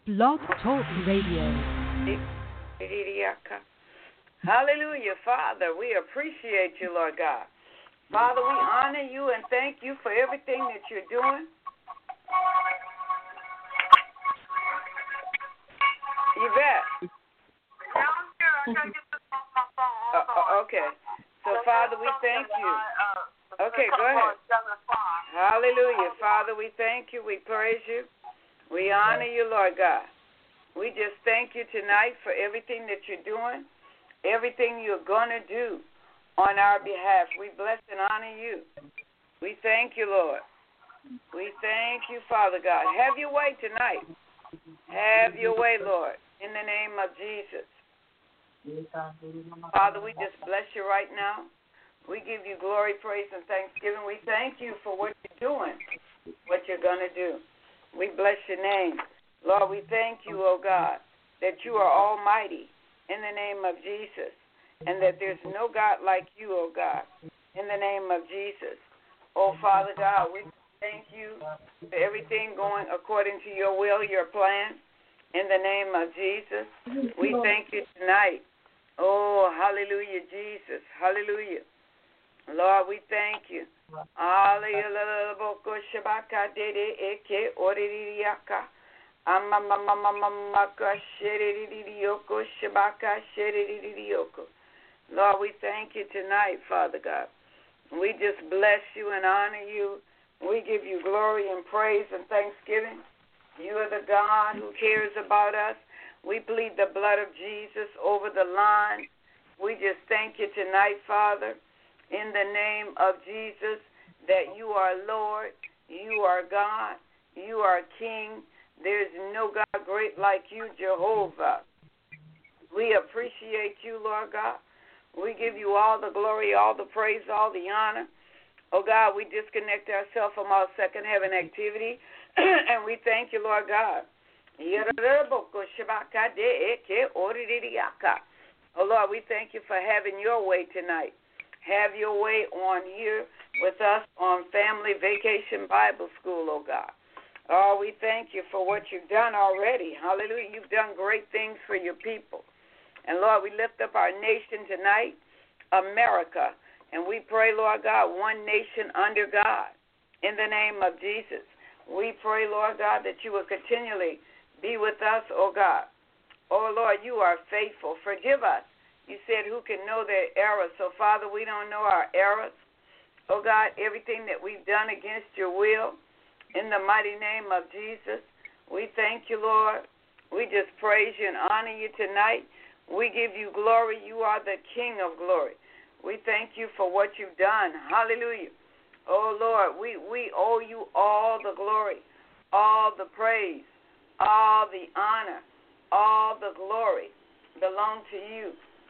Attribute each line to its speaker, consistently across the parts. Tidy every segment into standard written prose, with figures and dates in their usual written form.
Speaker 1: Blog Talk Radio.
Speaker 2: Hallelujah, Father. We appreciate you, Lord God. Father, we honor you and thank you for everything that you're doing. Yvette. Okay. So, Father, we thank you. Okay, go ahead. Hallelujah. Father, we thank you. We praise you. We honor you, Lord God. We just thank you tonight for everything that you're doing, everything you're going to do on our behalf. We bless and honor you. We thank you, Lord. We thank you, Father God. Have your way tonight. Have your way, Lord, in the name of Jesus. Father, we just bless you right now. We give you glory, praise, and thanksgiving. We thank you for what you're doing, what you're going to do. We bless your name. Lord, we thank you, oh God, that you are almighty in the name of Jesus, and that there's no God like you, oh God, in the name of Jesus. Oh, Father God, we thank you for everything going according to your will, your plan, in the name of Jesus. We thank you tonight. Oh, hallelujah, Jesus. Hallelujah. Lord, we thank you. Hallelujah. Lord, we thank you tonight, Father God. We just bless you and honor you. We give you glory and praise and thanksgiving. You are the God who cares about us. We plead the blood of Jesus over the line. We just thank you tonight, Father, in the name of Jesus, that you are Lord, you are God, you are King. There's no God great like you, Jehovah. We appreciate you, Lord God. We give you all the glory, all the praise, all the honor. Oh, God, we disconnect ourselves from all second heaven activity, and we thank you, Lord God. Oh, Lord, we thank you for having your way tonight. Have your way on here with us on Family Vacation Bible School, oh, God. Oh, we thank you for what you've done already. Hallelujah. You've done great things for your people. And, Lord, we lift up our nation tonight, America. And we pray, Lord God, one nation under God. In the name of Jesus, we pray, Lord God, that you will continually be with us, oh God. Oh, Lord, you are faithful. Forgive us. You said who can know their errors. So, Father, we don't know our errors. Oh, God, everything that we've done against your will, in the mighty name of Jesus, we thank you, Lord. We just praise you and honor you tonight. We give you glory. You are the King of glory. We thank you for what you've done. Hallelujah. Oh, Lord, we owe you all the glory, all the praise, all the honor, all the glory belong to you.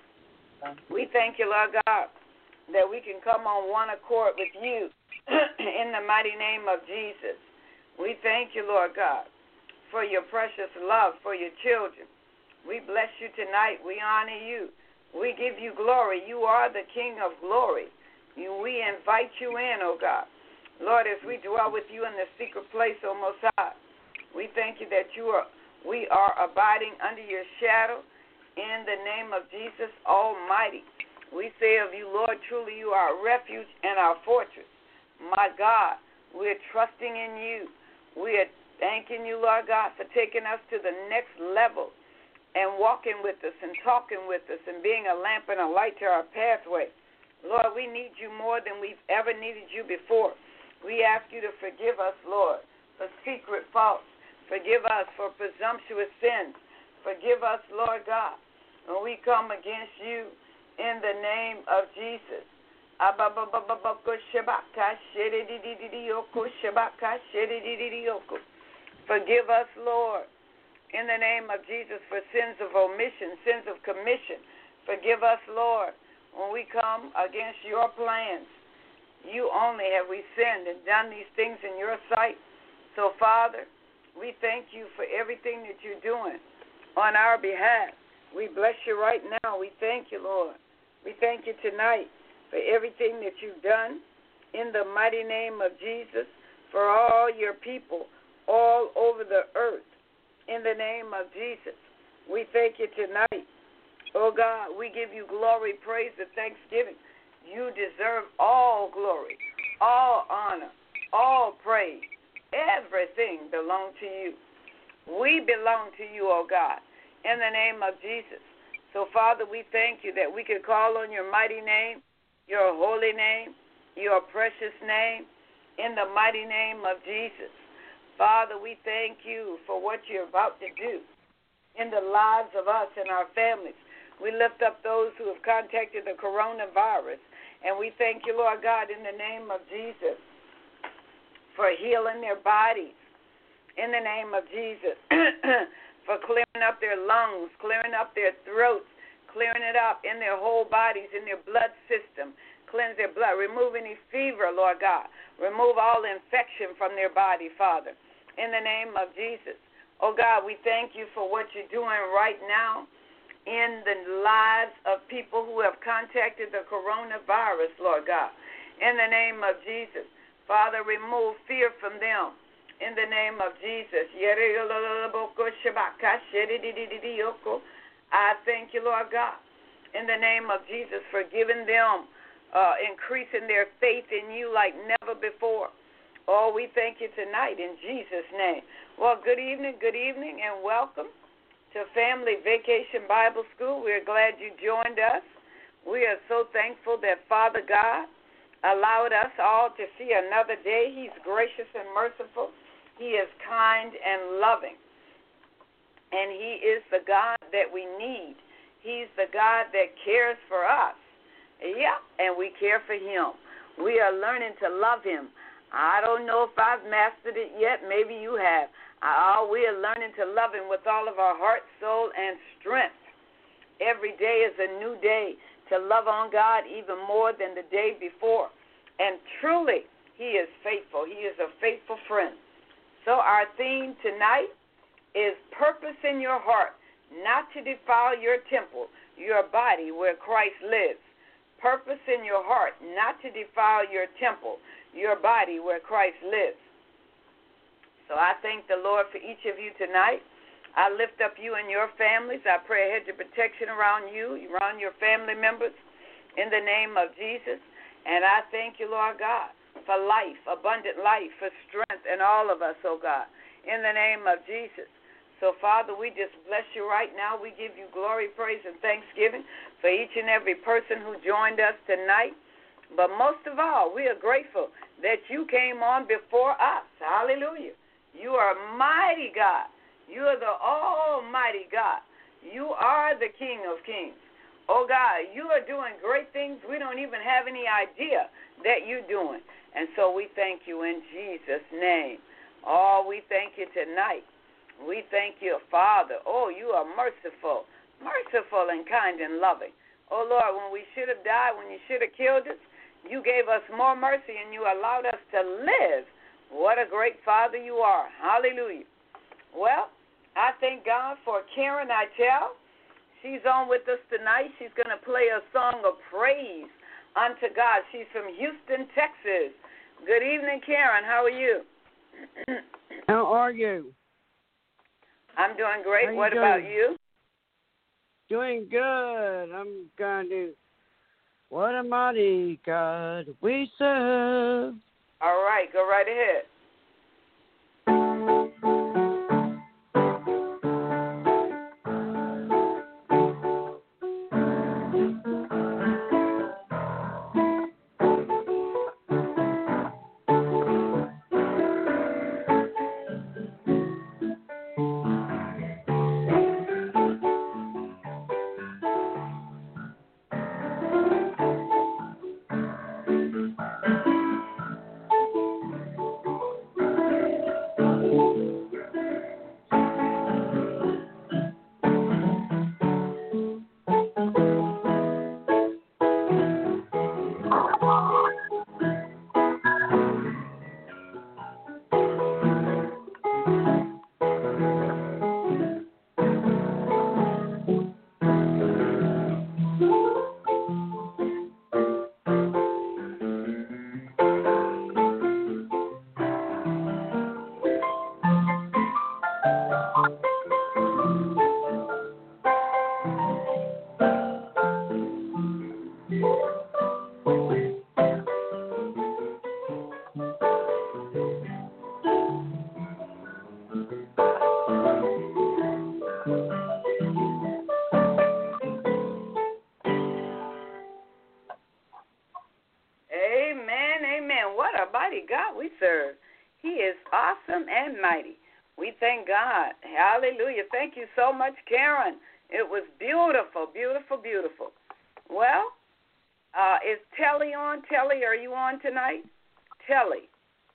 Speaker 2: We thank you, Lord God, that we can come on one accord with you in the mighty name of Jesus. We thank you, Lord God, for your precious love for your children. We bless you tonight. We honor you. We give you glory. You are the King of glory. We invite you in, oh God. Lord, as we dwell with you in the secret place, O Most High, we thank you that we are abiding under your shadow in the name of Jesus Almighty. We say of you, Lord, truly you are our refuge and our fortress. My God, we're trusting in you. We are thanking you, Lord God, for taking us to the next level and walking with us and talking with us and being a lamp and a light to our pathway. Lord, we need you more than we've ever needed you before. We ask you to forgive us, Lord, for secret faults. Forgive us for presumptuous sins. Forgive us, Lord God, when we come against you in the name of Jesus. Forgive us, Lord, in the name of Jesus, for sins of omission, sins of commission. Forgive us, Lord, when we come against your plans. You only have we sinned and done these things in your sight. So, Father, we thank you for everything that you're doing on our behalf. We bless you right now. We thank you, Lord. We thank you tonight for everything that you've done in the mighty name of Jesus for all your people all over the earth. in the name of Jesus. We thank you tonight. Oh God, we give you glory, praise, and thanksgiving. You deserve all glory, all honor, all praise. Everything belongs to you. We belong to you, oh God, in the name of Jesus. So, Father, we thank you that we can call on your mighty name, your holy name, your precious name, in the mighty name of Jesus. Father, we thank you for what you're about to do in the lives of us and our families. We lift up those who have contacted the coronavirus, and we thank you, Lord God, in the name of Jesus, for healing their bodies, in the name of Jesus, for clearing up their lungs, clearing up their throats, clearing it up in their whole bodies, in their blood system. Cleanse their blood. Remove any fever, Lord God. Remove all infection from their body, Father, in the name of Jesus. Oh, God, we thank you for what you're doing right now in the lives of people who have contacted the coronavirus, Lord God, in the name of Jesus. Father, remove fear from them in the name of Jesus. I thank you, Lord God, in the name of Jesus, for giving them increasing their faith in you like never before. Oh, we thank you tonight in Jesus' name. Well, good evening, and welcome to Family Vacation Bible School. We're glad you joined us. We are so thankful that Father God allowed us all to see another day. He's gracious and merciful. He is kind and loving. And He is the God that we need. He's the God that cares for us. Yeah, and we care for Him. We are learning to love Him. I don't know if I've mastered it yet. Maybe you have. We are learning to love Him with all of our heart, soul, and strength. Every day is a new day to love on God even more than the day before. And truly, He is faithful. He is a faithful friend. So our theme tonight is purpose in your heart, not to defile your temple, your body where Christ lives. Purpose in your heart, not to defile your temple, your body where Christ lives. So I thank the Lord for each of you tonight. I lift up you and your families. I pray a hedge of protection around you, around your family members, in the name of Jesus. And I thank you, Lord God, for life, abundant life, for strength in all of us, oh God, in the name of Jesus. So, Father, we just bless you right now. We give you glory, praise, and thanksgiving for each and every person who joined us tonight. But most of all, we are grateful that you came on before us. Hallelujah. You are mighty God. You are the almighty God. You are the King of kings. Oh, God, you are doing great things we don't even have any idea that you're doing. And so we thank you in Jesus' name. Oh, we thank you tonight. We thank you, Father. Oh, you are merciful and kind and loving. Oh, Lord, when we should have died, when you should have killed us, you gave us more mercy and you allowed us to live. What a great Father you are. Hallelujah. Well, I thank God for Karen Eitel. She's on with us tonight. She's going to play a song of praise unto God. She's from Houston, Texas. Good evening, Karen. How are you?
Speaker 1: How are you?
Speaker 2: I'm doing great. What about you?
Speaker 1: Doing good. I'm going to. What a mighty God we serve.
Speaker 2: All right. Go right ahead. mighty. We thank God. Hallelujah. Thank you so much, Karen. It was beautiful, beautiful, beautiful. Well, is Telly on? Telly, are you on tonight? Telly.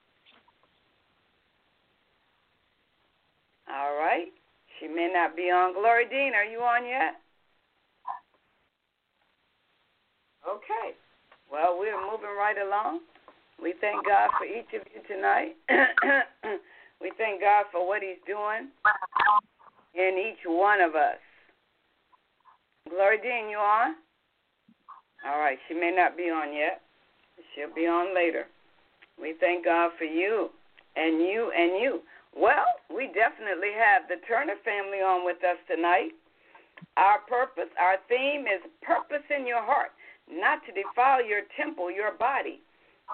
Speaker 2: All right. She may not be on. Glory Dean, are you on yet? Okay. Well, we're moving right along. We thank God for each of you tonight. We thank God for what he's doing in each one of us. Glory Dean, you on? All right. She may not be on yet. She'll be on later. We thank God for you and you and you. Well, we definitely have the Turner family on with us tonight. Our purpose, our theme is purpose in your heart, not to defile your temple, your body,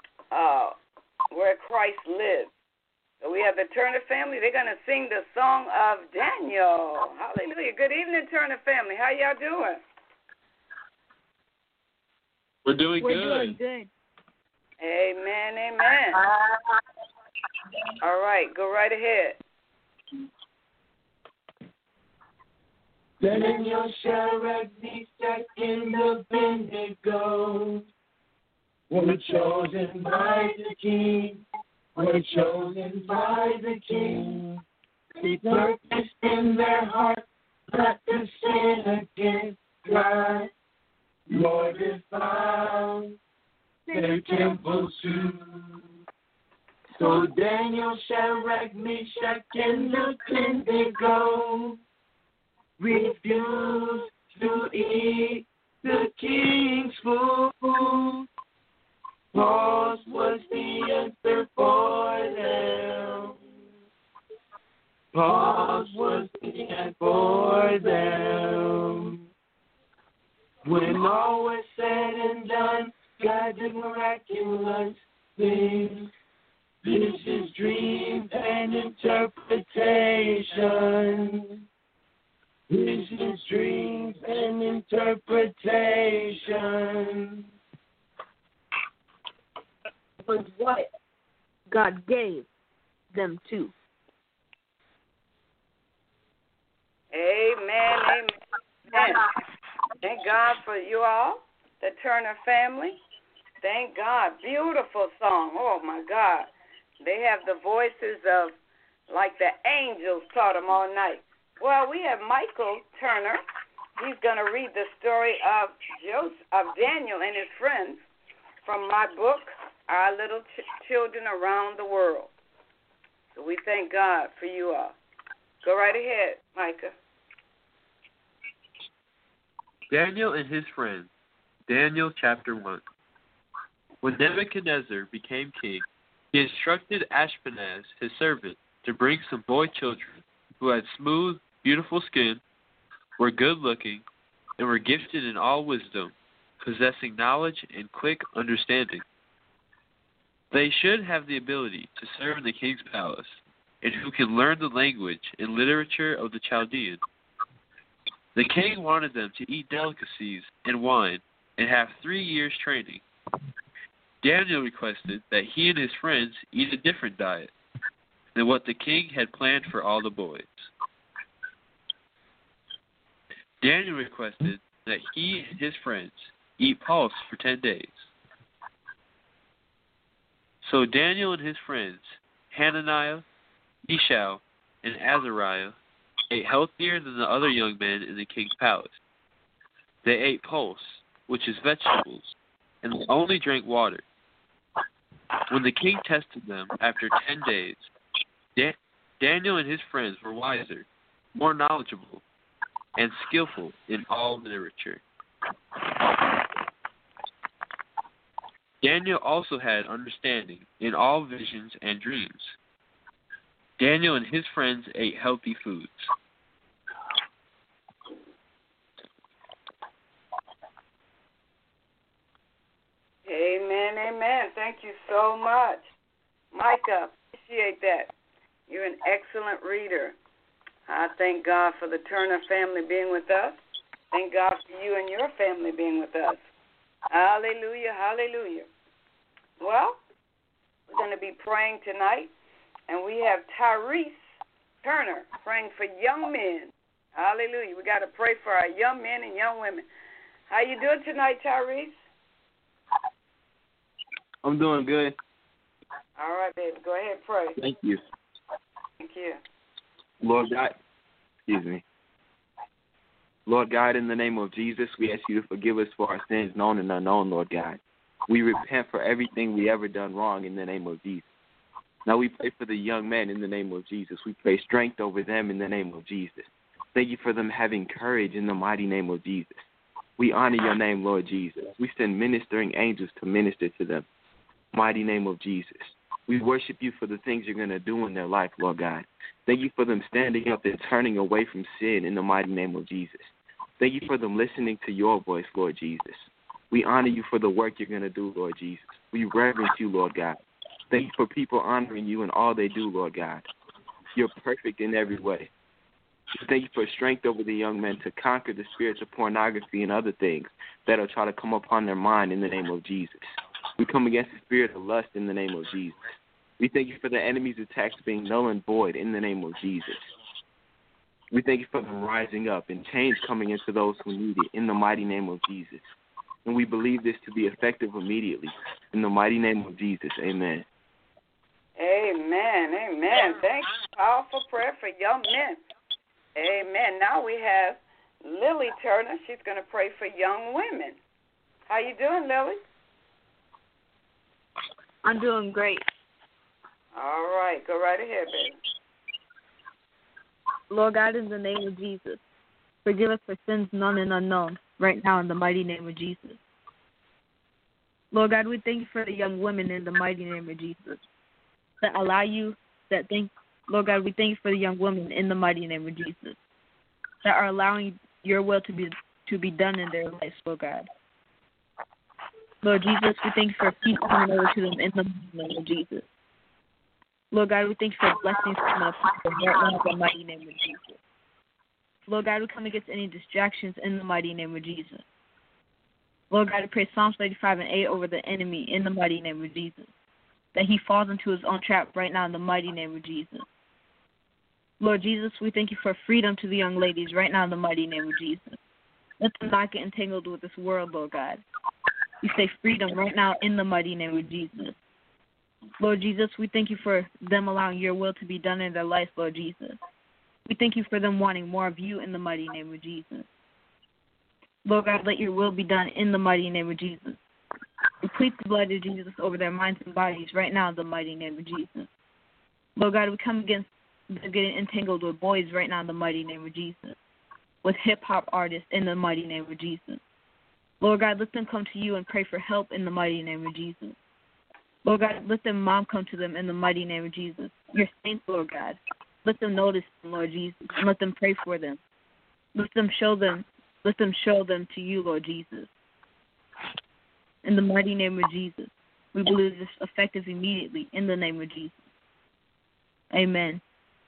Speaker 2: where Christ lives. So we have the Turner family. They're going to sing the song of Daniel. Hallelujah. Good evening, Turner family. How y'all doing?
Speaker 3: We're doing good.
Speaker 4: We're doing good.
Speaker 2: Amen, amen. All right, go right ahead.
Speaker 5: Daniel, Shadrach, Meshach, and Abednego were chosen by the king. Were chosen by the king. They purposed in their heart not to sin against God. Nor defile their temple too. So Daniel, Shadrach, Meshach, and Abednego refused to eat the king's food. Pause was the answer for them. Pause was the answer for them. When all was said and done, God did miraculous things. Visions, dreams, and interpretation. Visions, dreams, and interpretation.
Speaker 4: Was what God gave them to.
Speaker 2: Amen, amen. Thank God for you all, the Turner family. Thank God. Beautiful song. Oh, my God. They have the voices of, like the angels taught them all night. Well, we have Michael Turner. He's going to read the story of Daniel and his friends from my book, Our Little Children Around the World. So we thank God for you all. Go right ahead, Micah.
Speaker 3: Daniel and his friends. Daniel chapter 1. When Nebuchadnezzar became king, he instructed Ashpenaz, his servant, to bring some boy children who had smooth, beautiful skin, were good-looking, and were gifted in all wisdom, possessing knowledge and quick understanding. They should have the ability to serve in the king's palace, and who can learn the language and literature of the Chaldean. The king wanted them to eat delicacies and wine and have 3 years' training. Daniel requested that he and his friends eat a different diet than what the king had planned for all the boys. Daniel requested that he and his friends eat pulse for 10 days. So Daniel and his friends, Hananiah, Mishael, and Azariah, ate healthier than the other young men in the king's palace. They ate pulse, which is vegetables, and they only drank water. When the king tested them after 10 days, Daniel and his friends were wiser, more knowledgeable, and skillful in all literature. Daniel also had understanding in all visions and dreams. Daniel and his friends ate healthy foods.
Speaker 2: Amen, amen. Thank you so much. Micah, appreciate that. You're an excellent reader. I thank God for the Turner family being with us. Thank God for you and your family being with us. Hallelujah, hallelujah. Well, we're going to be praying tonight. And we have Tyrese Turner praying for young men. Hallelujah. We got to pray for our young men and young women. How you doing tonight, Tyrese?
Speaker 6: I'm doing good.
Speaker 2: All right, baby. Go ahead and pray.
Speaker 6: Thank you.
Speaker 2: Thank you.
Speaker 6: Lord God, Lord God, in the name of Jesus, we ask you to forgive us for our sins, known and unknown, Lord God. We repent for everything we ever done wrong in the name of Jesus. Now we pray for the young men in the name of Jesus. We pray strength over them in the name of Jesus. Thank you for them having courage in the mighty name of Jesus. We honor your name, Lord Jesus. We send ministering angels to minister to them. Mighty name of Jesus. We worship you for the things you're going to do in their life, Lord God. Thank you for them standing up and turning away from sin in the mighty name of Jesus. Thank you for them listening to your voice, Lord Jesus. We honor you for the work you're going to do, Lord Jesus. We reverence you, Lord God. Thank you for people honoring you in all they do, Lord God. You're perfect in every way. Thank you for strength over the young men to conquer the spirits of pornography and other things that will try to come upon their mind in the name of Jesus. We come against the spirit of lust in the name of Jesus. We thank you for the enemy's attacks being null and void in the name of Jesus. We thank you for them rising up and change coming into those who need it in the mighty name of Jesus. And we believe this to be effective immediately. In the mighty name of Jesus, amen.
Speaker 2: Amen, amen. Thank you. Powerful prayer for young men. Amen. Now we have Lily Turner. She's going to pray for young women. How you doing, Lily?
Speaker 4: I'm doing great.
Speaker 2: All right. Go right ahead, baby.
Speaker 4: Lord God, in the name of Jesus, forgive us for sins known and unknown, right now in the mighty name of Jesus. Lord God, we thank you for the young women in the mighty name of Jesus that allow you, Lord God, we thank you for the young women in the mighty name of Jesus that are allowing your will to be done in their lives, Lord God. Lord Jesus, we thank you for peace coming over to them in the mighty name of Jesus. Lord God, we thank you for blessings coming up to them right now in the mighty name of Jesus. Lord God, we come against any distractions in the mighty name of Jesus. Lord God, I pray Psalms 35:8 over the enemy in the mighty name of Jesus, that he falls into his own trap right now in the mighty name of Jesus. Lord Jesus, we thank you for freedom to the young ladies right now in the mighty name of Jesus. Let them not get entangled with this world, Lord God. We say freedom right now in the mighty name of Jesus. Lord Jesus, we thank you for them allowing your will to be done in their life, Lord Jesus. We thank you for them wanting more of you in the mighty name of Jesus. Lord God, let your will be done in the mighty name of Jesus. We plead the blood of Jesus over their minds and bodies right now in the mighty name of Jesus. Lord God, we come against them getting entangled with boys right now in the mighty name of Jesus, with hip-hop artists in the mighty name of Jesus. Lord God, let them come to you and pray for help in the mighty name of Jesus. Lord God, let their mom come to them in the mighty name of Jesus. Your saints, Lord God, let them notice them, Lord Jesus, and let them pray for them. Let them show them to you, Lord Jesus. In the mighty name of Jesus, we believe this effective immediately in the name of Jesus. Amen.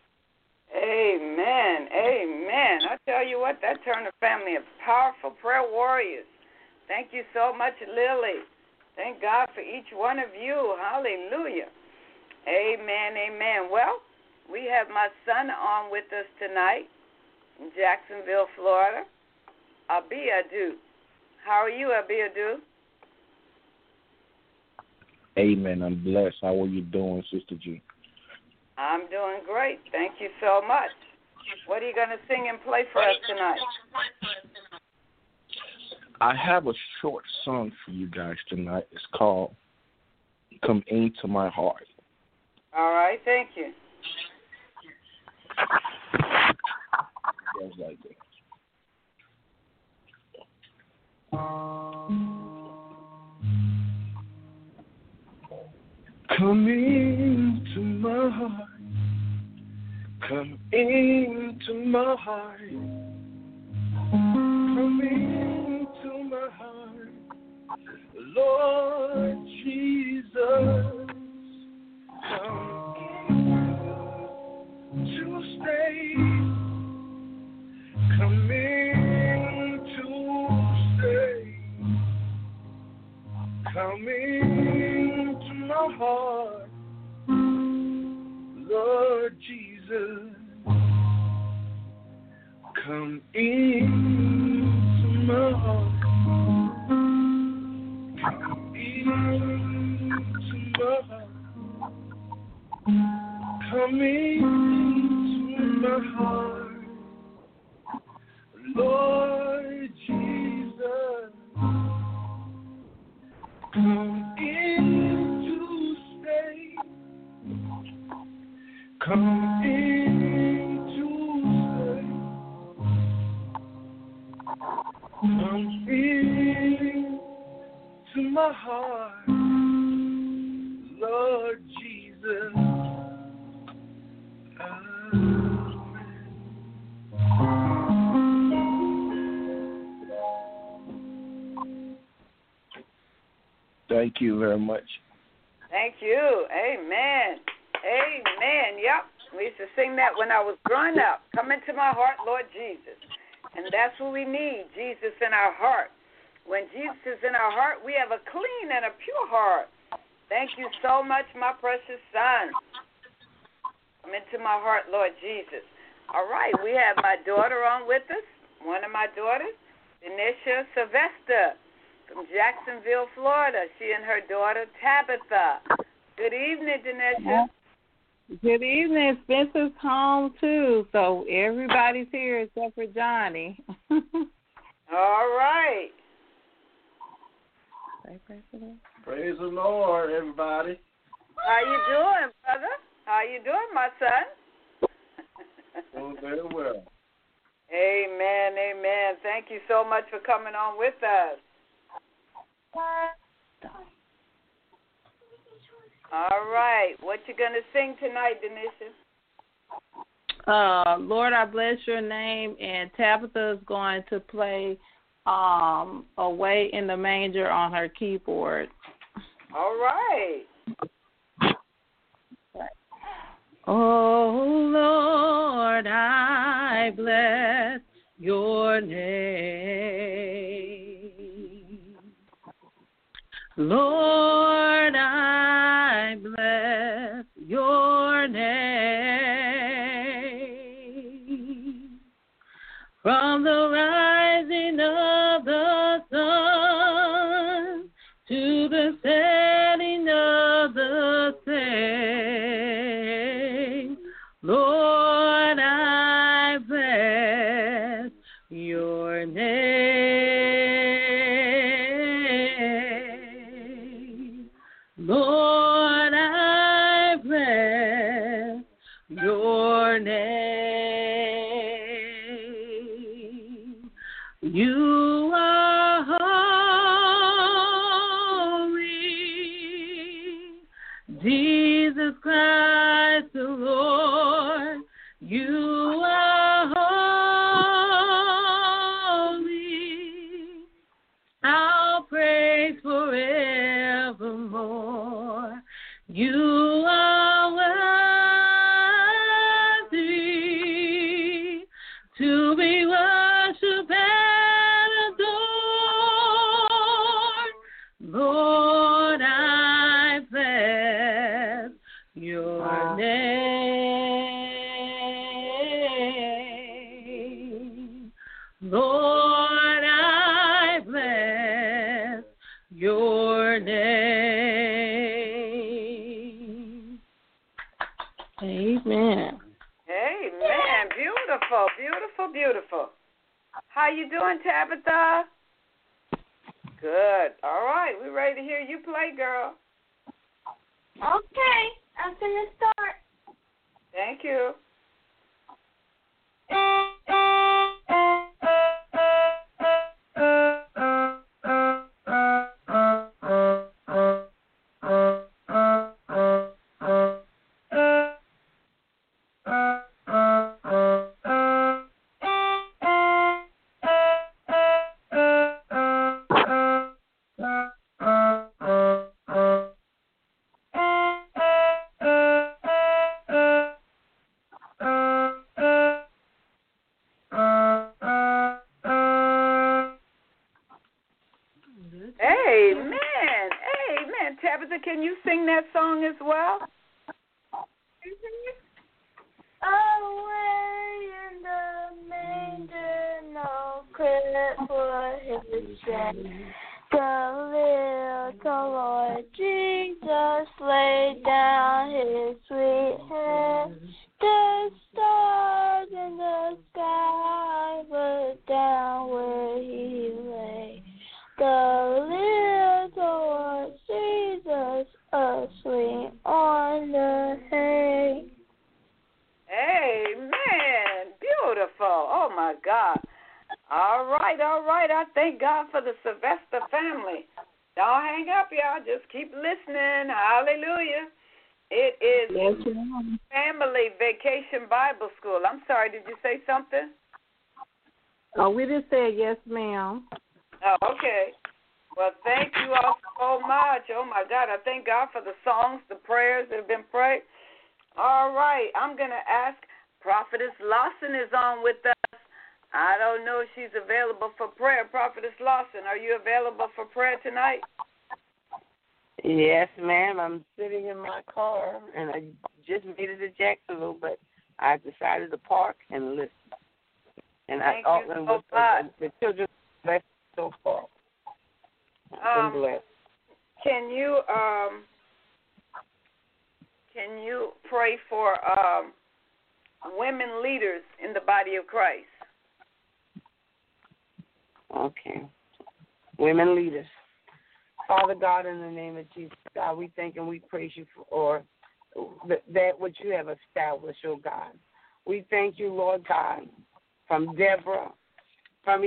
Speaker 2: Amen. Amen. I tell you what, that Turner family of powerful prayer warriors. Thank you so much, Lily. Thank God for each one of you. Hallelujah. Amen. Amen. Well, we have my son on with us tonight in Jacksonville, Florida. Abiadu. How are you, Abiadu?
Speaker 7: Amen. I'm blessed. How are you doing, Sister G?
Speaker 2: I'm doing great. Thank you so much. What are you going to sing and play for us tonight?
Speaker 7: I have a short song for you guys tonight. It's called Come Into My Heart.
Speaker 2: All right. Thank you.
Speaker 7: Goes like this. Come into my heart. Come into my heart. Come into my heart. Lord Jesus, come to stay. Come in to stay. Come into my heart.
Speaker 5: Come into my heart. Come into my heart. Come into my heart. Lord Jesus. Come in to stay. Come in to stay. Come in to my heart, Lord Jesus. Amen.
Speaker 7: Thank you very much.
Speaker 2: Thank you. Amen. Amen. Yep. We used to sing that when I was growing up. Come into my heart, Lord Jesus. And that's what we need, Jesus in our heart. When Jesus is in our heart, we have a clean and a pure heart. Thank you so much, my precious son. Come into my heart, Lord Jesus. All right, we have my daughter on with us, one of my daughters, Denisha Sylvester from Jacksonville, Florida. She and her daughter, Tabitha. Good evening, Denisha.
Speaker 8: Good evening. Spencer's home, too, so everybody's here except for Johnny.
Speaker 2: All right.
Speaker 5: Praise the Lord, everybody.
Speaker 2: How you doing, brother? How you doing, my son?
Speaker 5: Doing very well.
Speaker 2: Amen, amen. Thank you so much for coming on with us. All right. What you going to sing tonight, Denisha?
Speaker 8: Lord, I bless your name, and Tabitha is going to play Away in the Manger on her keyboard.
Speaker 2: All right.
Speaker 8: Oh, Lord, I bless your name. Lord, I bless your name. From the rising of the sun to the setting of the same, Lord, I bless your name. Lord, I bless your name. You are holy, Jesus Christ the Lord. You are holy, I'll praise forevermore. You are worthy to be worshipped and adored. Lord, I bless your name. Lord, I bless your name. Amen.
Speaker 2: Amen. Beautiful, beautiful, beautiful. How you doing, Tabitha? Good. All right. We're ready to hear you play, girl.
Speaker 9: Okay. I'm going to start.
Speaker 2: Thank you. Amen. Amen. Tabitha, can you sing that song as well?
Speaker 9: Away in the manger. for his sake. The little Lord Jesus laid down his sweet head. The stars in the sky looked down where he lay. The little Lord Jesus asleep on the hay.
Speaker 2: Amen. Beautiful. Oh, my God. All right. I thank God for the Sylvester family. Don't hang up, y'all. Just keep listening. Hallelujah. It is Family Vacation Bible School. I'm sorry, did you say something?
Speaker 8: Oh, we just said yes, ma'am.
Speaker 2: Oh, okay. Well, thank you all so much. Oh, my God. I thank God for the songs, the prayers that have been prayed. All right. I'm going to ask Prophetess Lawson is on with us. I don't know if she's available for prayer. Prophetess Lawson, are you available for prayer tonight?
Speaker 1: Yes, ma'am. I'm sitting in my car, and I just made it to Jacksonville, but I decided to park and listen. And
Speaker 2: Thank you so much.
Speaker 1: The children blessed so far. I've been blessed.
Speaker 2: Can you pray for women leaders in the body of Christ?
Speaker 1: Okay. Women leaders. Father God, in the name of Jesus, God, we thank and we praise you for that which you have established, oh God. We thank you, Lord God, from Deborah, from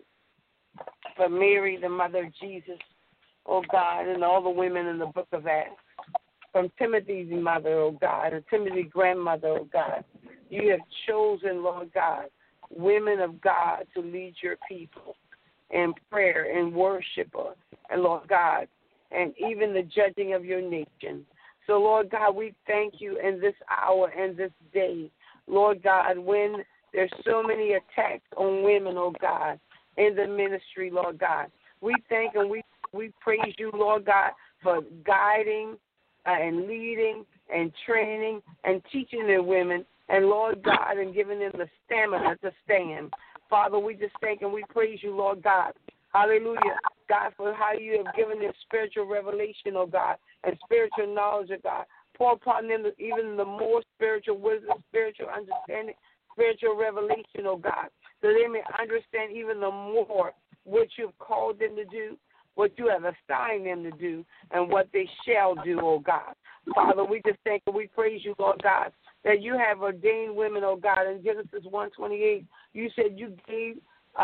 Speaker 1: Mary, the mother of Jesus, oh God, and all the women in the book of Acts, from Timothy's mother, oh God, and Timothy's grandmother, oh God. You have chosen, Lord God, women of God to lead your people in prayer and worship, and Lord God, and even the judging of your nation. So, Lord God, we thank you in this hour and this day, Lord God, when there's so many attacks on women, oh God, in the ministry, Lord God. We thank and we praise you, Lord God, for guiding and leading and training and teaching the women, and Lord God, and giving them the stamina to stand. Father, we just thank and we praise you, Lord God. Hallelujah. God, for how you have given them spiritual revelation, oh God, and spiritual knowledge, oh God. Pour upon them even the more spiritual wisdom, spiritual understanding, spiritual revelation, oh God, so they may understand even the more what you've called them to do, what you have assigned them to do, and what they shall do, oh God. Father, we just thank and we praise you, Lord God, that you have ordained women, oh God. In Genesis 1:28, you said you gave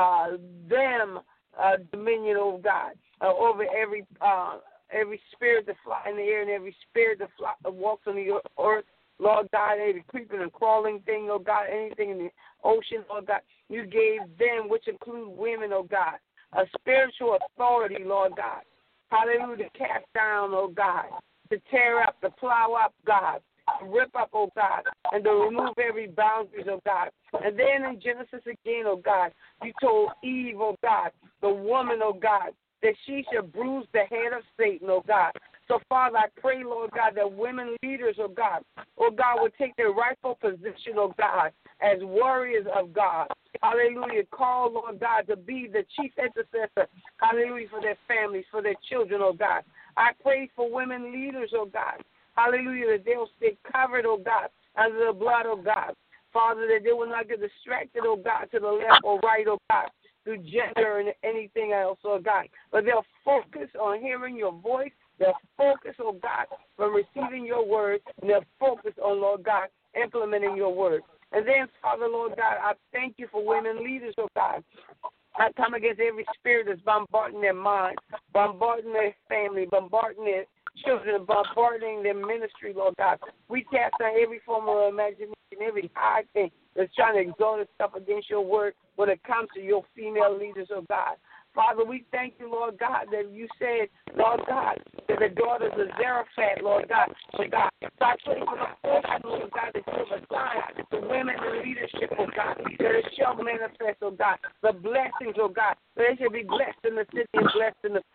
Speaker 1: them dominion, oh God, over every spirit that fly in the air and every spirit that walks on the earth, Lord God, every creeping and crawling thing, oh God, anything in the ocean, Lord God. You gave them, which include women, oh God, a spiritual authority, Lord God. Hallelujah, to cast down, oh God, to tear up, to plow up, God, to rip up, oh God, and to remove every boundaries, oh God. And then in Genesis again, oh God, you told Eve, oh God, the woman, oh God, that she should bruise the head of Satan, oh God. So, Father, I pray, Lord God, that women leaders, oh God, will take their rightful position, oh God, as warriors of God. Hallelujah. Call, Lord God, to be the chief intercessor, hallelujah, for their families, for their children, oh God. I pray for women leaders, oh God. Hallelujah, that they'll stay covered, oh God, under the blood, oh God. Father, that they will not get distracted, oh God, to the left or right, oh God, through gender and anything else, oh God. But they'll focus on hearing your voice. They'll focus, oh God, from receiving your word. And they'll focus on, Lord God, implementing your word. And then, Father, Lord God, I thank you for women leaders, oh God. I come against every spirit that's bombarding their mind, bombarding their family, bombarding their children, bombarding their ministry, Lord God. We cast down every form of imagination, every high thing that's trying to exalt itself against your word when it comes to your female leaders, oh God. Father, we thank you, Lord God, that you said, Lord God, that the daughters of Zarephath, Lord God, so I pray for the portion, Lord God, that you have assigned to women in leadership, oh God, that it shall manifest, oh God, the blessings, oh God, that they shall be blessed in the city and blessed in the field.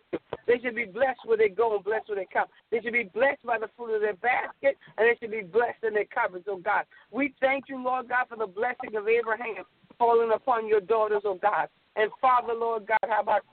Speaker 1: They should be blessed where they go and blessed where they come. They should be blessed by the fruit of their basket, and they should be blessed in their cupboards, oh God. We thank you, Lord God, for the blessing of Abraham falling upon your daughters, oh God. And Father, Lord God, how about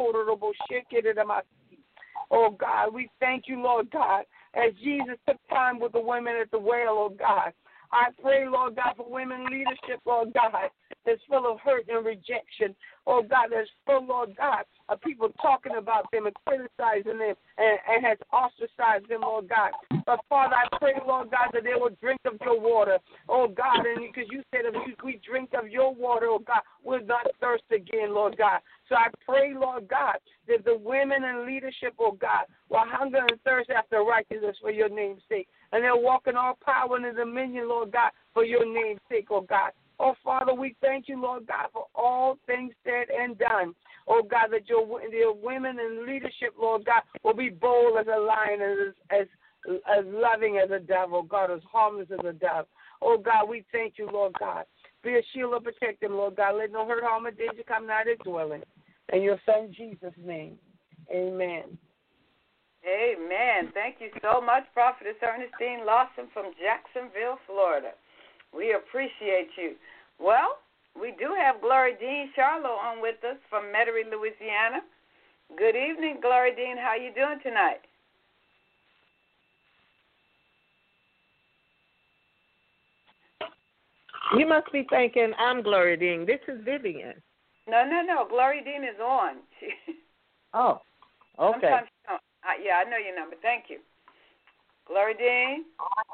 Speaker 1: oh God, we thank you, Lord God, as Jesus took time with the women at the well, oh God. I pray, Lord God, for women leadership, Lord God, that's full of hurt and rejection. Oh God, that's full, Lord God, of people talking about them and criticizing them and has ostracized them, Lord God. But Father, I pray, Lord God, that they will drink of your water, oh God, and because you said if we drink of your water, oh God, we'll not thirst again, Lord God. So I pray, Lord God, that the women in leadership, oh God, will hunger and thirst after righteousness for your name's sake. And they'll walk in all power and dominion, Lord God, for your name's sake, oh God. Oh, Father, we thank you, Lord God, for all things said and done. Oh, God, that your women in leadership, Lord God, will be bold as a lion, as loving as a dove, oh God, as harmless as a dove. Oh, God, we thank you, Lord God. Be a shield and protect them, Lord God. Let no hurt, harm, or danger come nigh their dwelling. In your Son, Jesus' name, amen.
Speaker 2: Amen. Thank you so much, Prophetess Ernestine Lawson from Jacksonville, Florida. We appreciate you. Well, we do have Glory Dean Charlo on with us from Metairie, Louisiana. Good evening, Glory Dean. How you doing tonight?
Speaker 10: You must be thinking I'm Glory Dean. This is Vivian.
Speaker 2: No. Glory Dean is on.
Speaker 10: Oh, okay.
Speaker 2: Sometimes she don't. Yeah, I know your number. Thank you. Glory Dean?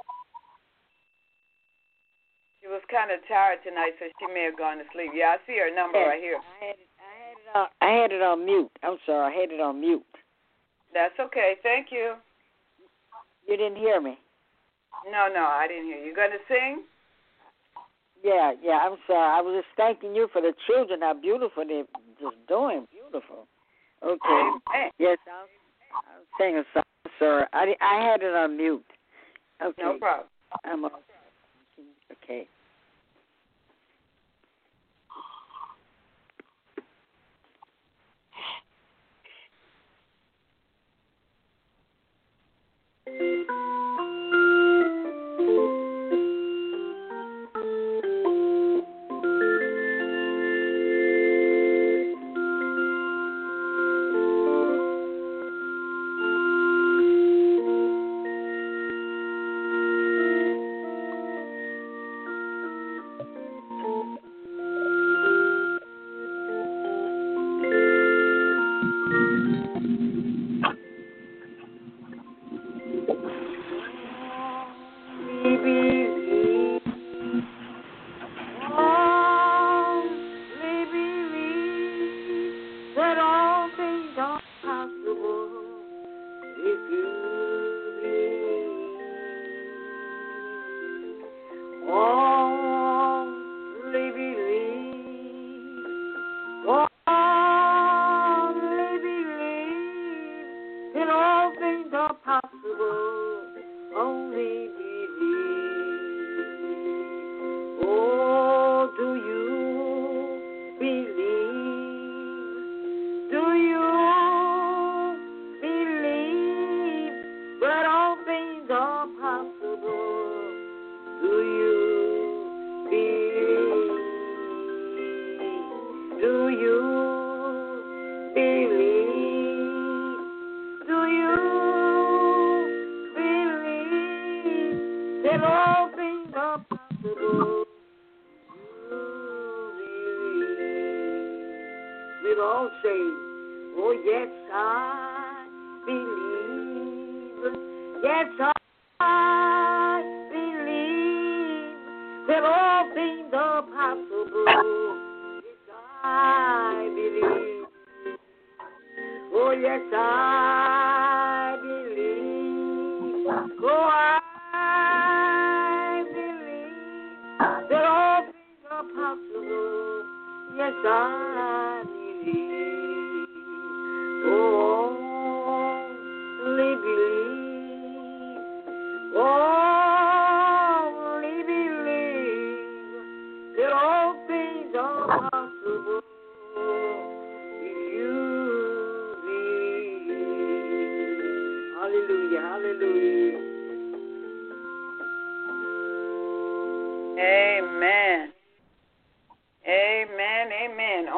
Speaker 2: She was kind of tired tonight, so she may have gone to sleep. Yeah, I see her number right here.
Speaker 11: I had it on mute. I'm sorry. I had it on mute.
Speaker 2: That's okay. Thank you.
Speaker 11: You didn't hear me?
Speaker 2: No, I didn't hear you. You going to sing?
Speaker 11: Yeah, I'm sorry. I was just thanking you for the children, how beautiful they're just doing. Beautiful. Okay.
Speaker 2: Amen.
Speaker 11: Yes, I'll sing a song, sir. I had it on mute. Okay.
Speaker 2: No problem.
Speaker 11: I'm okay.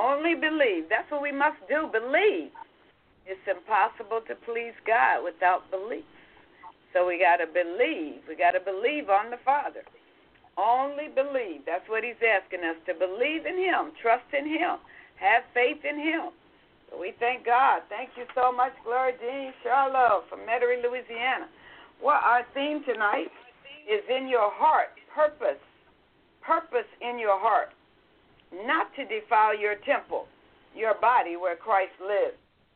Speaker 2: Only believe. That's what we must do, believe. It's impossible to please God without belief. So we got to believe. We got to believe on the Father. Only believe. That's what he's asking us, to believe in him, trust in him, have faith in him. So we thank God. Thank you so much, Gloria Jean Charlotte from Metairie, Louisiana. Well, our theme tonight is in your heart, purpose. Purpose in your heart. Not to defile your temple, your body where Christ lives.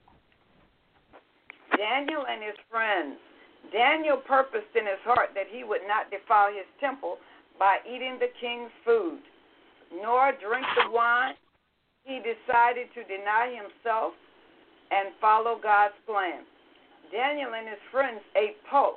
Speaker 2: Daniel and his friends. Daniel purposed in his heart that he would not defile his temple by eating the king's food, nor drink the wine. He decided to deny himself and follow God's plan. Daniel and his friends ate pulse,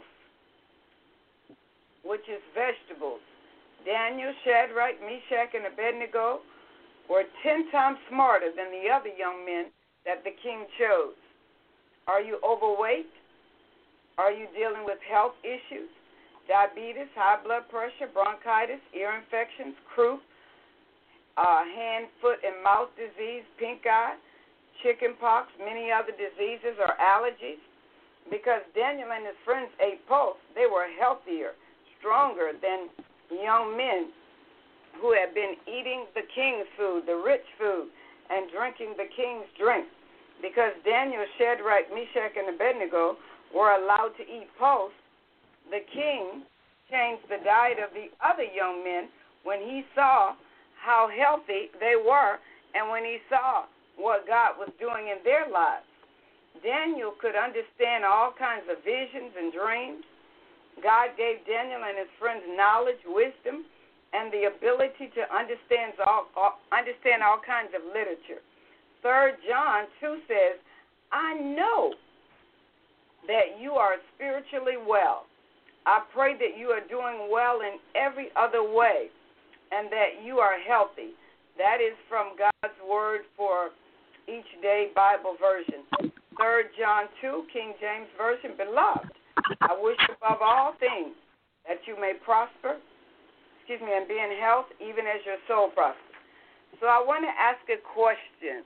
Speaker 2: which is vegetables. Daniel, Shadrach, Meshach, and Abednego were 10 times smarter than the other young men that the king chose. Are you overweight? Are you dealing with health issues? Diabetes, high blood pressure, bronchitis, ear infections, croup, hand, foot, and mouth disease, pink eye, chicken pox, many other diseases or allergies? Because Daniel and his friends ate pulse, they were healthier, stronger than young men who had been eating the king's food, the rich food, and drinking the king's drink. Because Daniel, Shadrach, Meshach, and Abednego were allowed to eat pulse, the king changed the diet of the other young men when he saw how healthy they were and when he saw what God was doing in their lives. Daniel could understand all kinds of visions and dreams. God gave Daniel and his friends knowledge, wisdom, and the ability to understand all kinds of literature. 3 John 2 says, I know that you are spiritually well. I pray that you are doing well in every other way and that you are healthy. That is from God's Word for Each Day Bible version. 3 John 2, King James Version, Beloved, I wish above all things that you may prosper, and be in health even as your soul prospers. So I want to ask a question.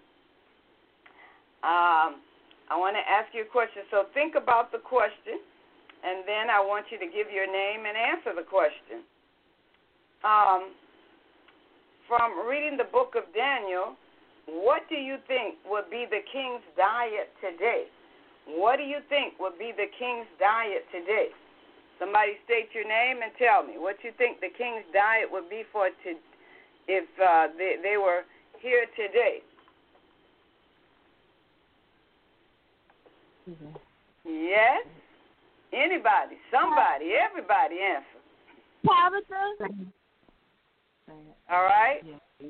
Speaker 2: So think about the question, and then I want you to give your name and answer the question. From reading the book of Daniel, what do you think would be the king's diet today? What do you think would be the king's diet today? Somebody state your name and tell me what you think the king's diet would be if they were here today.
Speaker 8: Mm-hmm.
Speaker 2: Yes? Anybody, somebody, everybody answer.
Speaker 9: Tabitha?
Speaker 2: All right?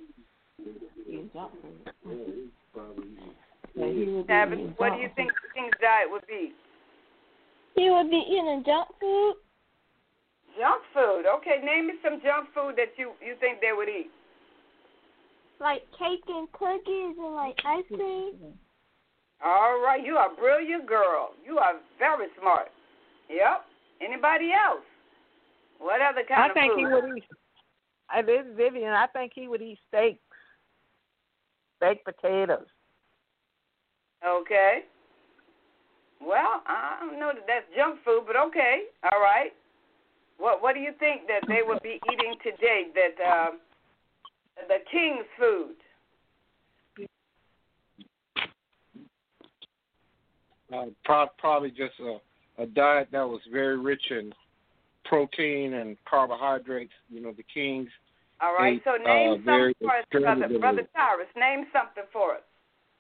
Speaker 2: Tabitha, what do you think the king's diet would be?
Speaker 9: He would be eating junk food.
Speaker 2: Junk food. Okay, name me some junk food that you think they would eat.
Speaker 9: Like cake and cookies and like ice cream.
Speaker 2: All right, you are a brilliant girl. You are very smart. Yep. Anybody else? What other kind of food?
Speaker 10: I think he would eat. This is Vivian. I think he would eat steaks, baked potatoes.
Speaker 2: Okay. Well, I don't know that that's junk food, but okay. All right. What do you think that they would be eating today? That the king's food.
Speaker 7: Probably just a diet that was very rich in protein and carbohydrates. You know, the kings.
Speaker 2: All right.
Speaker 7: ate,
Speaker 2: So name something for us, Brother Tyrus. Name something for us.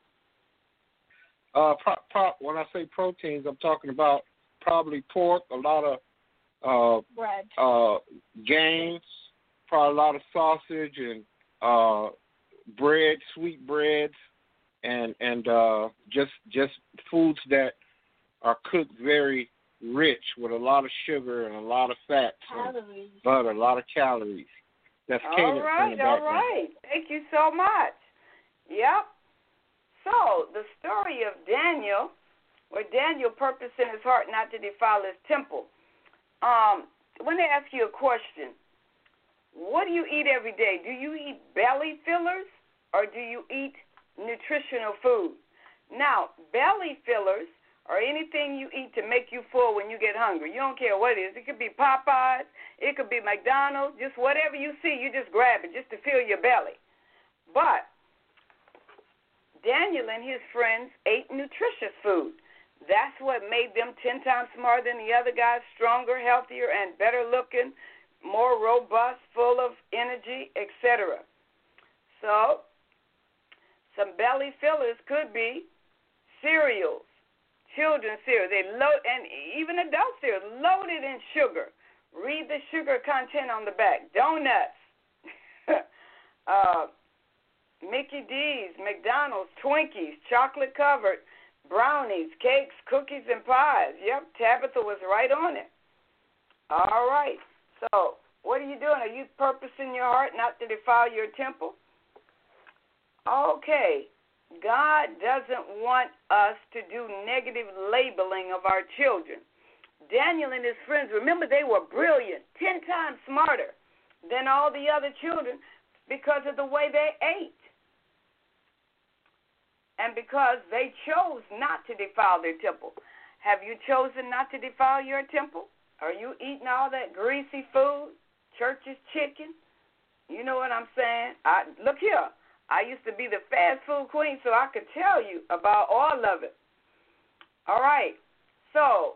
Speaker 7: When I say proteins, I'm talking about probably pork, a lot of
Speaker 9: bread,
Speaker 7: games, probably a lot of sausage and bread, sweet breads, and just foods that are cooked very rich with a lot of sugar and a lot of fats,
Speaker 9: calories,
Speaker 7: and butter, a lot of calories. That's
Speaker 2: all right. Thank you so much. Yep. So, the story of Daniel, where Daniel purposed in his heart not to defile his temple. I want to ask you a question. What do you eat every day? Do you eat belly fillers or do you eat nutritional food. Now, belly fillers are anything you eat to make you full when you get hungry. You don't care what it is. It could be Popeyes. It could be McDonald's. Just whatever you see, you just grab it just to fill your belly. But Daniel and his friends ate nutritious food. That's what made them 10 times smarter than the other guys, stronger, healthier, and better looking, more robust, full of energy, etc. So, some belly fillers could be cereals, children's cereal. They load, and even adult cereal, loaded in sugar. Read the sugar content on the back. Donuts, Mickey D's, McDonald's, Twinkies, chocolate covered, brownies, cakes, cookies, and pies. Yep, Tabitha was right on it. All right. So, what are you doing? Are you purposing your heart not to defile your temple? Okay. God doesn't want us to do negative labeling of our children. Daniel and his friends, remember, they were brilliant, 10 times smarter than all the other children because of the way they ate. And because they chose not to defile their temple. Have you chosen not to defile your temple? Are you eating all that greasy food, church's chicken? You know what I'm saying? Look here. I used to be the fast food queen, so I could tell you about all of it. All right. So,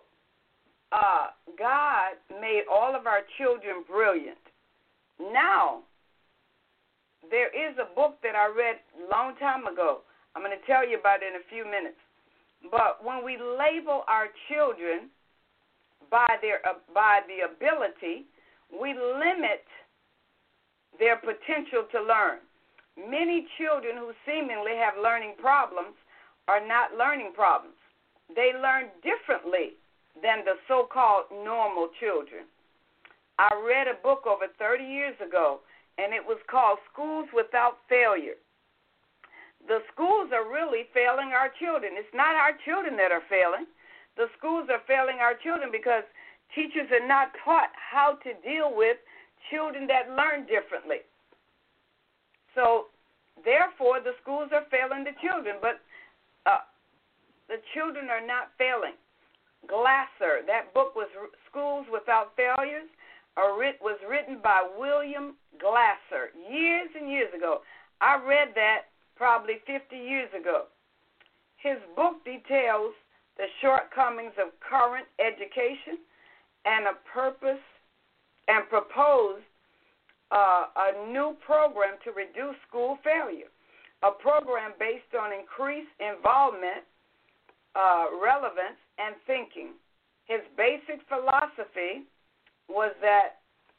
Speaker 2: God made all of our children brilliant. Now, there is a book that I read a long time ago. I'm going to tell you about it in a few minutes. But when we label our children by the ability, we limit their potential to learn. Many children who seemingly have learning problems are not learning problems. They learn differently than the so-called normal children. I read a book over 30 years ago, and it was called Schools Without Failure. The schools are really failing our children. It's not our children that are failing. The schools are failing our children because teachers are not taught how to deal with children that learn differently. So, therefore, the schools are failing the children, but the children are not failing. Glasser, that book was Schools Without Failures, was written by William Glasser years and years ago. I read that probably 50 years ago. His book details the shortcomings of current education and proposed a new program to reduce school failure, a program based on increased involvement, relevance, and thinking. His basic philosophy was that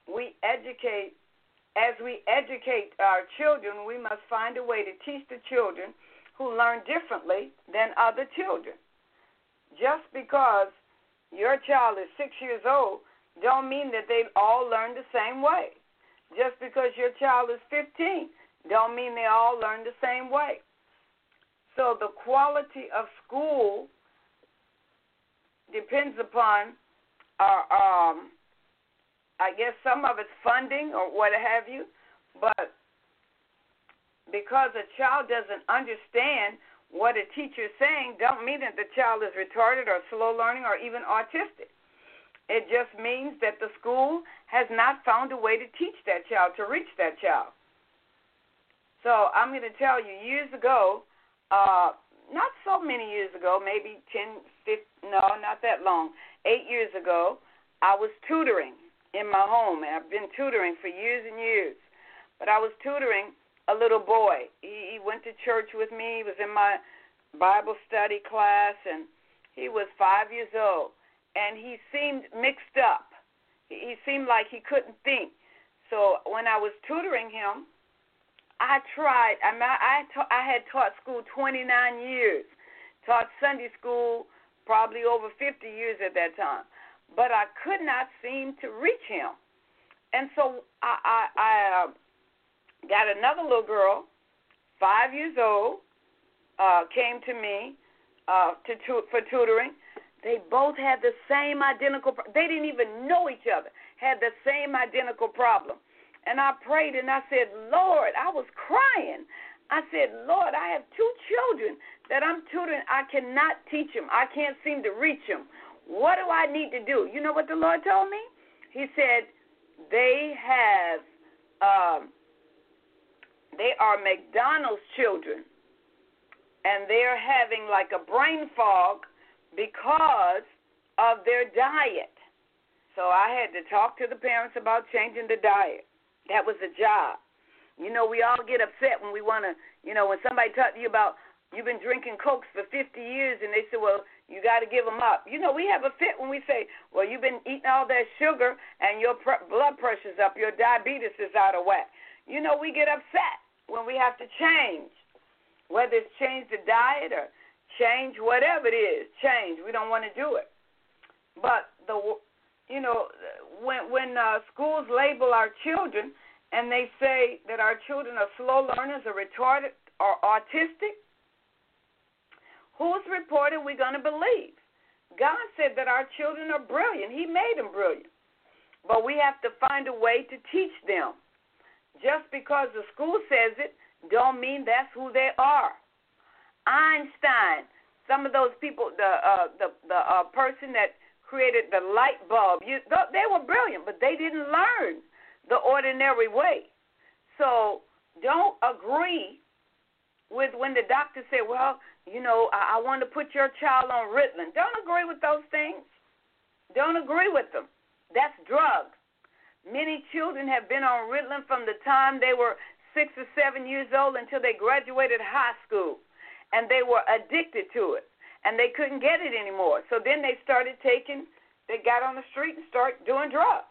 Speaker 2: as we educate our children, we must find a way to teach the children who learn differently than other children. Just because your child is 6 years old don't mean that they all learn the same way. Just because your child is 15 don't mean they all learn the same way. So the quality of school depends upon I guess some of it's funding or what have you, but because a child doesn't understand what a teacher is saying, don't mean that the child is retarded or slow learning or even autistic. It just means that the school has not found a way to teach that child, to reach that child. So I'm going to tell you, years ago, not so many years ago, maybe not that long, 8 years ago, I was tutoring in my home, and I've been tutoring for years and years. But I was tutoring a little boy. He went to church with me. He was in my Bible study class, and he was 5 years old. And he seemed mixed up. He seemed like he couldn't think. So when I was tutoring him, I tried. I had taught school 29 years, taught Sunday school probably over 50 years at that time. But I could not seem to reach him. And so I got another little girl, 5 years old, came to me for tutoring. They both had the same identical they didn't even know each other, had the same identical problem. And I prayed and I said, Lord, I was crying. I said, Lord, I have 2 children that I'm tutoring. I cannot teach them. I can't seem to reach them. What do I need to do? You know what the Lord told me? He said, they are McDonald's children, and they're having like a brain fog because of their diet. So I had to talk to the parents about changing the diet. That was a job. You know, we all get upset when we want to, you know, when somebody talks to you about you've been drinking Cokes for 50 years and they say, well, you got to give them up. You know, we have a fit when we say, well, you've been eating all that sugar and your blood pressure's up, your diabetes is out of whack. You know, we get upset when we have to change, whether it's change the diet or change whatever it is, change. We don't want to do it. But, when schools label our children and they say that our children are slow learners or retarded or autistic, whose report are we going to believe? God said that our children are brilliant. He made them brilliant. But we have to find a way to teach them. Just because the school says it don't mean that's who they are. Einstein, some of those people, the person that created the light bulb, they were brilliant, but they didn't learn the ordinary way. So don't agree with when the doctor said, well, you know, I want to put your child on Ritalin. Don't agree with those things. Don't agree with them. That's drugs. Many children have been on Ritalin from the time they were 6 or 7 years old until they graduated high school, and they were addicted to it, and they couldn't get it anymore. So then they got on the street and started doing drugs.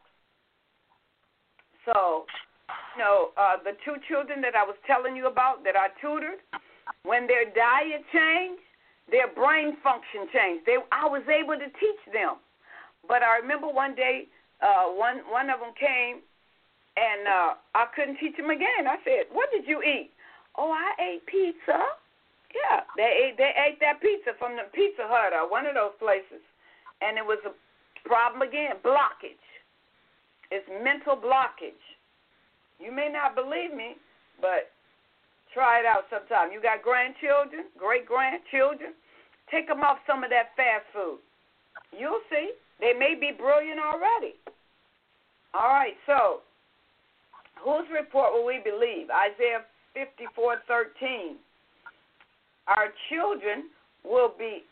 Speaker 2: So, the 2 children that I was telling you about that I tutored, when their diet changed, their brain function changed. I was able to teach them. But I remember one day, one of them came, and I couldn't teach him again. I said, what did you eat? Oh, I ate pizza. Yeah, they ate that pizza from the Pizza Hut or one of those places. And it was a problem again, blockage. It's mental blockage. You may not believe me, but try it out sometime. You got grandchildren, great-grandchildren, take them off some of that fast food. You'll see. They may be brilliant already. All right, so whose report will we believe? Isaiah 54:13. Our children will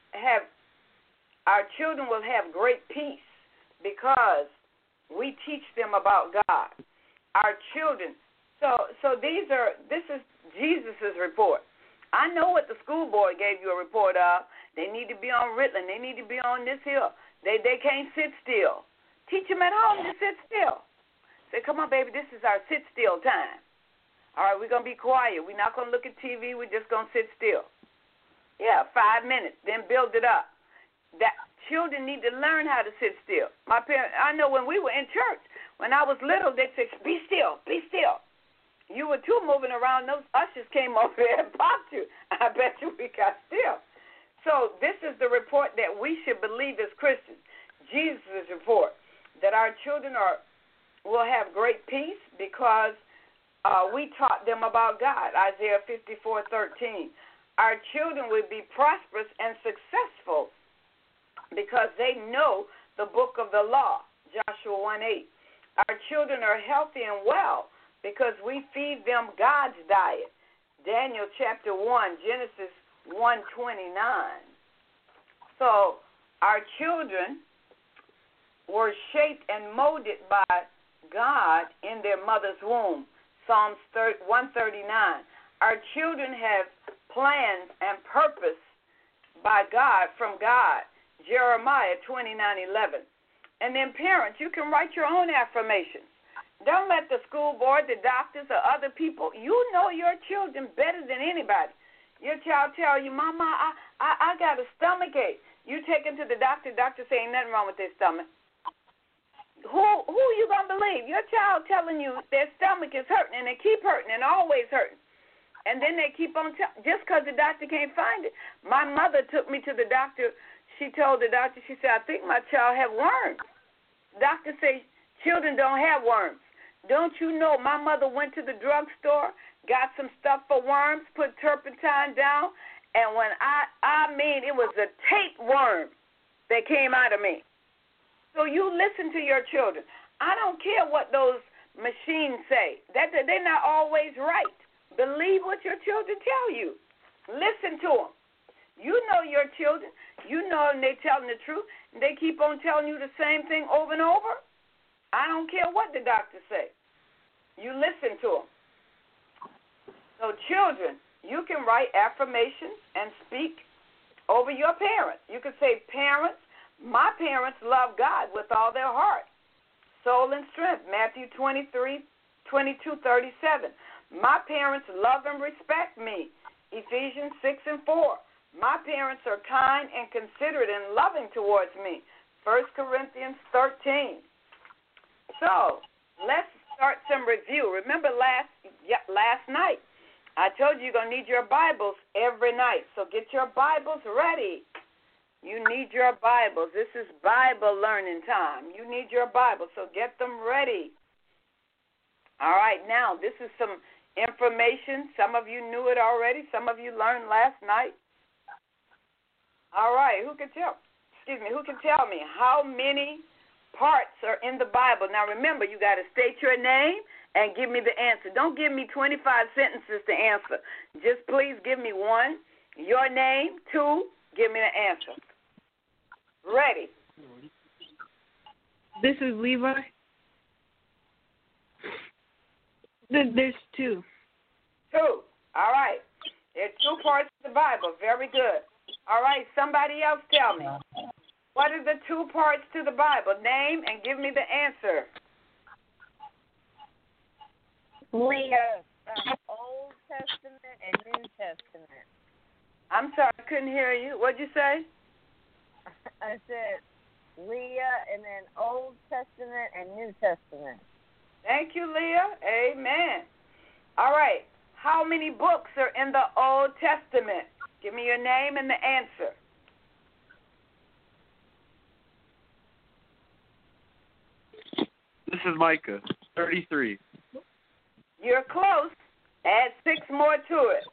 Speaker 2: have great peace because we teach them about God. Our children. So this is Jesus' report. I know what the school board gave you a report of. They need to be on Ritalin. They need to be on this hill. They can't sit still. Teach them at home to sit still. Say, come on, baby, this is our sit still time. All right, we're going to be quiet. We're not going to look at TV. We're just going to sit still. Yeah, 5 minutes, then build it up. That children need to learn how to sit still. My parents, I know when we were in church, when I was little, they'd say, be still, be still. You were too moving around. Those ushers came over there and popped you. I bet you we got still. So this is the report that we should believe as Christians. Jesus' report, that our children will have great peace because we taught them about God. Isaiah 54:13. Our children will be prosperous and successful because they know the book of the law. Joshua 1:8. Our children are healthy and well because we feed them God's diet. Daniel chapter 1, Genesis 1:29. So our children were shaped and molded by God in their mother's womb. Psalms 139. Our children have plans and purpose by God, from God. Jeremiah 29:11. And then parents, you can write your own affirmations. Don't let the school board, the doctors, or other people, you know your children better than anybody. Your child tell you, Mama, I got a stomach ache. You take them to the doctor say ain't nothing wrong with their stomach. Who you going to believe? Your child telling you their stomach is hurting, and they keep hurting and always hurting. And then they keep on just because the doctor can't find it. My mother took me to the doctor. She told the doctor, she said, I think my child have worms. Doctor said, children don't have worms. Don't you know my mother went to the drugstore got some stuff for worms, put turpentine down, and when I mean it was a tapeworm that came out of me. So you listen to your children. I don't care what those machines say. They're not always right. Believe what your children tell you. Listen to them. You know your children. You know them, they're telling the truth. And they keep on telling you the same thing over and over. I don't care what the doctors say. You listen to them. So children, you can write affirmations and speak over your parents. You can say, parents, my parents love God with all their heart, soul, and strength. Matthew 22:37. My parents love and respect me. Ephesians 6:4. My parents are kind and considerate and loving towards me. 1 Corinthians 13. So let's start some review. Remember last night, I told you you're going to need your Bibles every night. So get your Bibles ready. You need your Bibles. This is Bible learning time. You need your Bibles, so get them ready. All right, now this is some information. Some of you knew it already. Some of you learned last night. All right, who can tell me how many parts are in the Bible? Now remember, you got to state your name and give me the answer. Don't give me 25 sentences to answer. Just please give me one, your name, two, give me the answer. Ready.
Speaker 4: This is Levi. There's two.
Speaker 2: Two. All right. There are two parts of the Bible. Very good. All right. Somebody else tell me. What are the two parts to the Bible? Name and give me the answer.
Speaker 10: Leah, Old Testament and New Testament.
Speaker 2: I'm sorry, I couldn't hear you. What'd you say?
Speaker 10: I said Leah and then Old Testament and New Testament.
Speaker 2: Thank you, Leah. Amen. All right. How many books are in the Old Testament? Give me your name and the answer.
Speaker 3: This is Micah, 33.
Speaker 2: You're close. Add 6 more to it.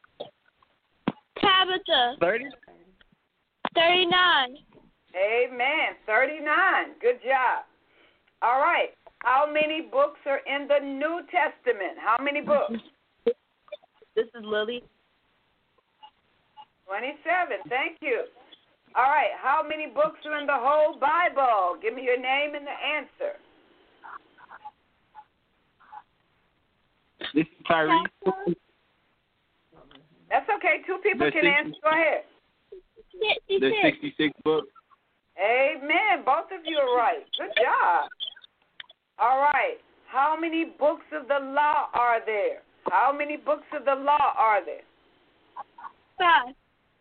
Speaker 9: Tabitha.
Speaker 3: 30?
Speaker 9: 39.
Speaker 2: Amen. 39. Good job. All right. How many books are in the New Testament? How many books?
Speaker 4: This is Lily.
Speaker 2: 27. Thank you. All right. How many books are in the whole Bible? Give me your name and the answer.
Speaker 3: This is Tyrese.
Speaker 2: That's okay. 2 people can answer. Go ahead.
Speaker 9: 66.
Speaker 3: There's 66 books.
Speaker 2: Amen. Both of you are right. Good job. All right. How many books of the law are there? How many books of the law are there?
Speaker 9: 5.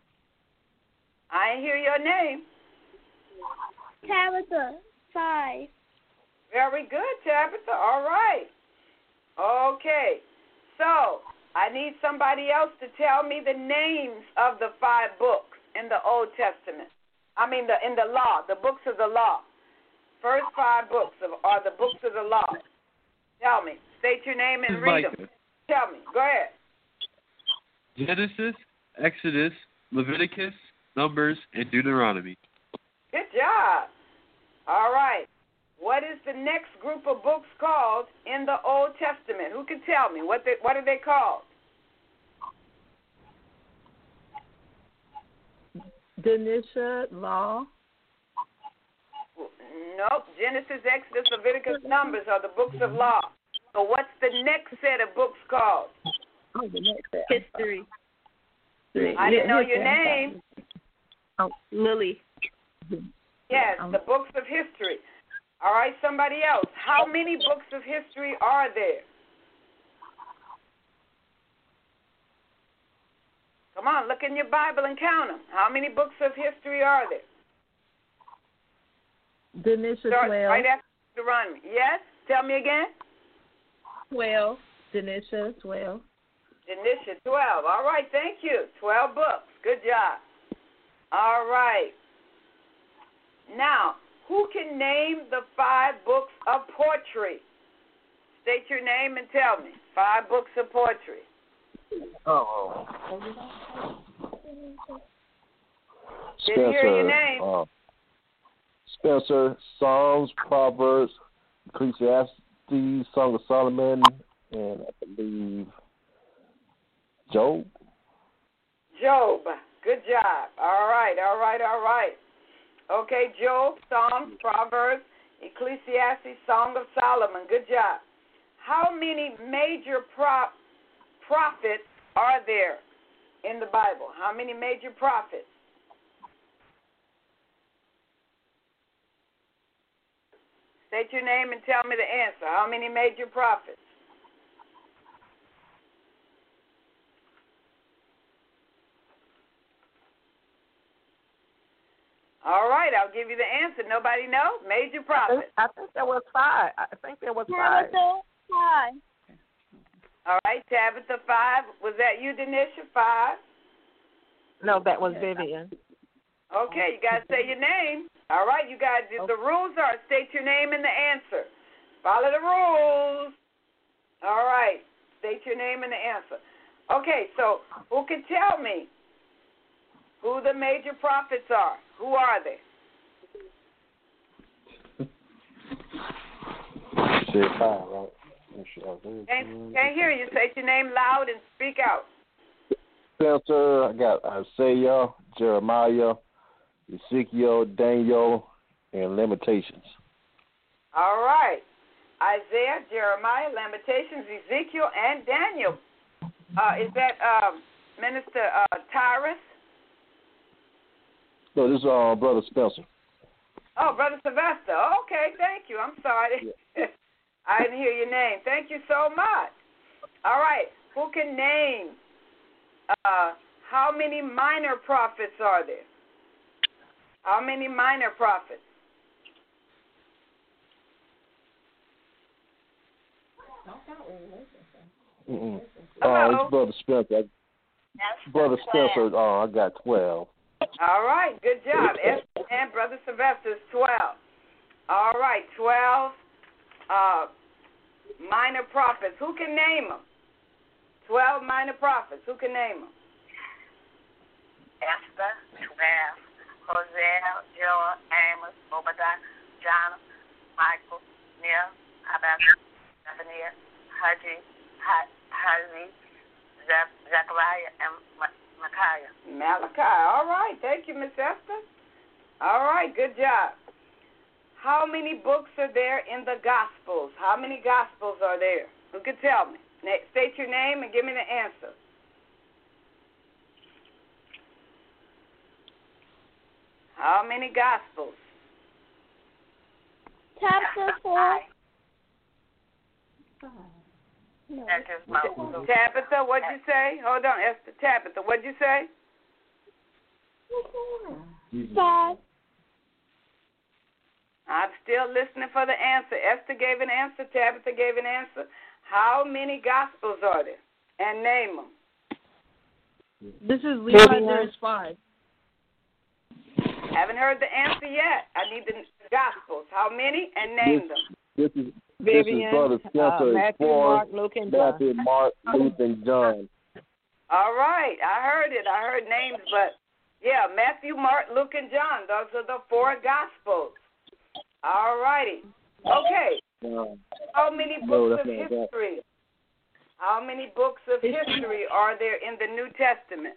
Speaker 2: I didn't hear your name.
Speaker 9: Tabitha. 5.
Speaker 2: Very good, Tabitha. All right. Okay. So, I need somebody else to tell me the names of the 5 books in the Old Testament. I mean, in the law, the books of the law. First 5 books are the books of the law. Tell me. State your name and read them. Tell me. Go ahead.
Speaker 3: Genesis, Exodus, Leviticus, Numbers, and Deuteronomy.
Speaker 2: Good job. All right. What is the next group of books called in the Old Testament? Who can tell me? What are they called?
Speaker 8: Denisha, Law.
Speaker 2: Nope. Genesis, Exodus, Leviticus, Numbers are the books of law. So what's the next set of books called?
Speaker 8: Oh, the next set.
Speaker 4: History.
Speaker 2: I didn't know your name.
Speaker 8: Oh, Lily.
Speaker 2: Yes, the books of history. All right, somebody else. How many books of history are there? Come on, look in your Bible and count them. How many books of history are there?
Speaker 8: Denisha, 12.
Speaker 2: Right after Deuteronomy. Yes? Tell me again.
Speaker 8: 12. Denisha, 12.
Speaker 2: Denisha, 12. All right, thank you. 12 books. Good job. All right. Now, who can name the 5 books of poetry? State your name and tell me. 5 books of poetry.
Speaker 12: Oh.
Speaker 2: Didn't hear your name.
Speaker 12: Spencer, Psalms, Proverbs, Ecclesiastes, Song of Solomon, and I believe Job.
Speaker 2: Job. Good job. All right. Okay, Job, Psalms, Proverbs, Ecclesiastes, Song of Solomon. Good job. How many major prophets are there in the Bible? How many major prophets? State your name and tell me the answer. How many major prophets? All right, I'll give you the answer. Nobody know? Major prophets.
Speaker 10: I think there was 5.
Speaker 9: Tabitha, 5.
Speaker 2: All right, Tabitha, 5. Was that you, Denisha? 5?
Speaker 10: No, that was Vivian.
Speaker 2: Okay, you got to say your name. All right, you guys, the rules are state your name and the answer. Follow the rules. All right, state your name and the answer. Okay, so who can tell me who the major prophets are? Who are they?
Speaker 12: Said 5, right?
Speaker 2: Can't hear you. Say your name loud and speak out.
Speaker 12: Spencer, I got Isaiah, Jeremiah, Ezekiel, Daniel, and Lamentations.
Speaker 2: All right. Isaiah, Jeremiah, Lamentations, Ezekiel, and Daniel. Is that Minister Tyrus?
Speaker 12: No, this is Brother Spencer.
Speaker 2: Oh, Brother Sylvester. Okay, thank you. I'm sorry. Yeah. I didn't hear your name. Thank you so much. All right. Who can name how many minor prophets are there? How many minor prophets?
Speaker 12: It's Brother Spencer. Brother Spencer, I got 12.
Speaker 2: All right, good job. And Brother Sylvester's 12. All right, 12 minor prophets. Who can name them? 12 minor prophets. Who can name them?
Speaker 13: Esther, 12. Hosea, Joel, Amos, Obadiah, Jonah, Michael, Neil, Habakkuk, Zephaniah, Haggai, Zechariah, and Micaiah.
Speaker 2: Malachi. All right. Thank you, Miss Esther. All right. Good job. How many books are there in the Gospels? How many Gospels are there? Who can tell me? State your name and give me the answer. How many Gospels?
Speaker 9: Chapter 4.
Speaker 13: No.
Speaker 2: Tabitha, what'd you say? Hold on, Esther. Tabitha, what'd you say?
Speaker 9: 5.
Speaker 2: I'm still listening for the answer. Esther gave an answer. Tabitha gave an answer. How many Gospels are there? And name them.
Speaker 4: This is Levi. There's 5.
Speaker 2: Haven't heard the answer yet. I need the Gospels. How many? And name them.
Speaker 12: This is Brother Spencer.
Speaker 10: Matthew,
Speaker 12: 4,
Speaker 10: Mark, Luke, and John.
Speaker 12: Matthew, Mark, Luke, and John.
Speaker 2: All right. I heard it. I heard names, but yeah, Matthew, Mark, Luke, and John. Those are the 4 Gospels. All righty. Okay. How many books of history? How many books of history are there in the New Testament?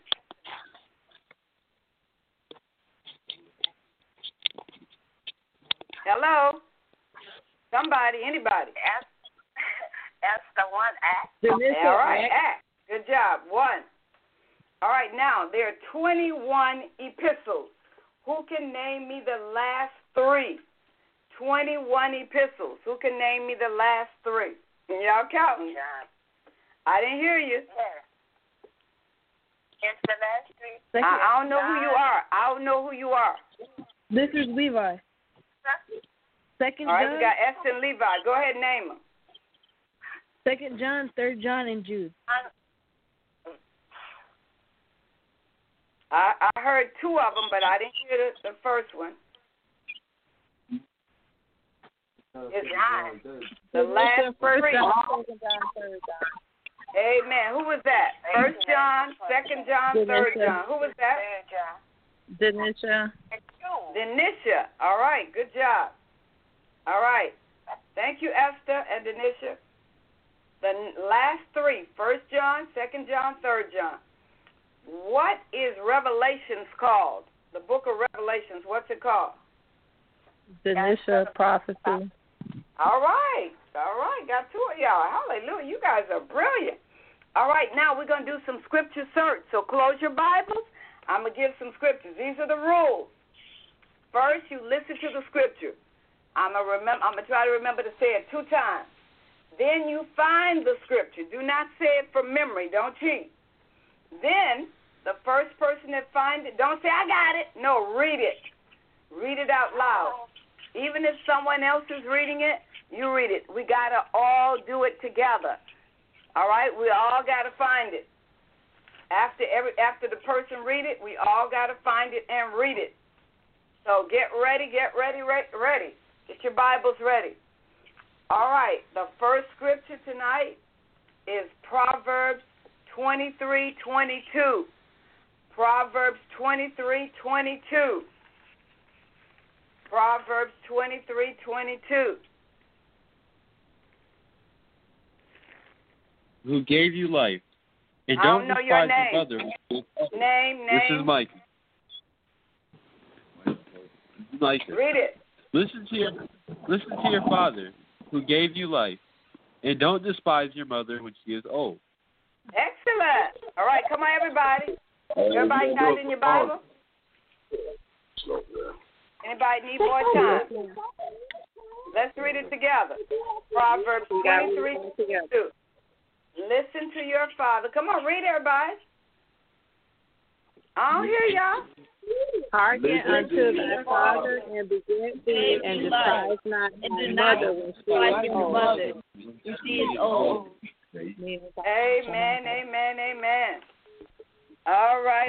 Speaker 2: Hello? Somebody, anybody?
Speaker 13: Esther 1 Act.
Speaker 2: All right, Act. Good job. 1. All right, now there are 21 epistles. Who can name me the last 3? 21 epistles. Who can name me the last 3? Y'all counting? I didn't hear you.
Speaker 13: It's the last 3.
Speaker 2: I don't know who you are. I don't know who you are.
Speaker 4: This is Levi. Second
Speaker 2: All right,
Speaker 4: John.
Speaker 2: we got Esther and Levi. Go ahead and name them.
Speaker 4: 2 John, 3 John, and Jude.
Speaker 2: I heard 2 of them, but I didn't hear the first one. It's the last three. Amen. Who was that? 1 John, 2 John, 3 John. Who was that?
Speaker 8: Denisha.
Speaker 2: Denisha. All right. Good job. All right. Thank you, Esther and Denisha. The last three, 1 John, 2 John, 3 John. What is Revelations called? The book of Revelations, what's it called?
Speaker 8: Denisha prophecy.
Speaker 2: All right. Got two of y'all. Hallelujah. You guys are brilliant. All right, now we're going to do some scripture search. So close your Bibles. I'm going to give some scriptures. These are the rules. First, you listen to the scripture. I'm going to try to remember to say it 2 times. Then you find the scripture. Do not say it from memory. Don't cheat. Then the first person that finds it, don't say, I got it. No, read it. Read it out loud. Even if someone else is reading it, you read it. We got to all do it together. All right? We all got to find it. After the person read it, we all got to find it and read it. So get ready. Get your Bibles ready. All right. The first scripture tonight is Proverbs 23:22. Proverbs 23:22. Proverbs 23:22.
Speaker 3: Who gave you life, and
Speaker 2: I
Speaker 3: don't
Speaker 2: don't know your
Speaker 3: despise your
Speaker 2: name.
Speaker 3: mother.
Speaker 2: Name.
Speaker 3: This is Mike.
Speaker 2: Read it.
Speaker 3: Listen to your father, who gave you life, and don't despise your mother when she is old.
Speaker 2: Excellent. All right, come on, everybody. Everybody got it in your Bible? Anybody need more time? Let's read it together. Proverbs 23:22. Listen to your father. Come on, read, everybody. I don't hear y'all.
Speaker 8: Hearken unto thy father and beget thee, and despise not thy mother when she is old.
Speaker 2: Amen. All right.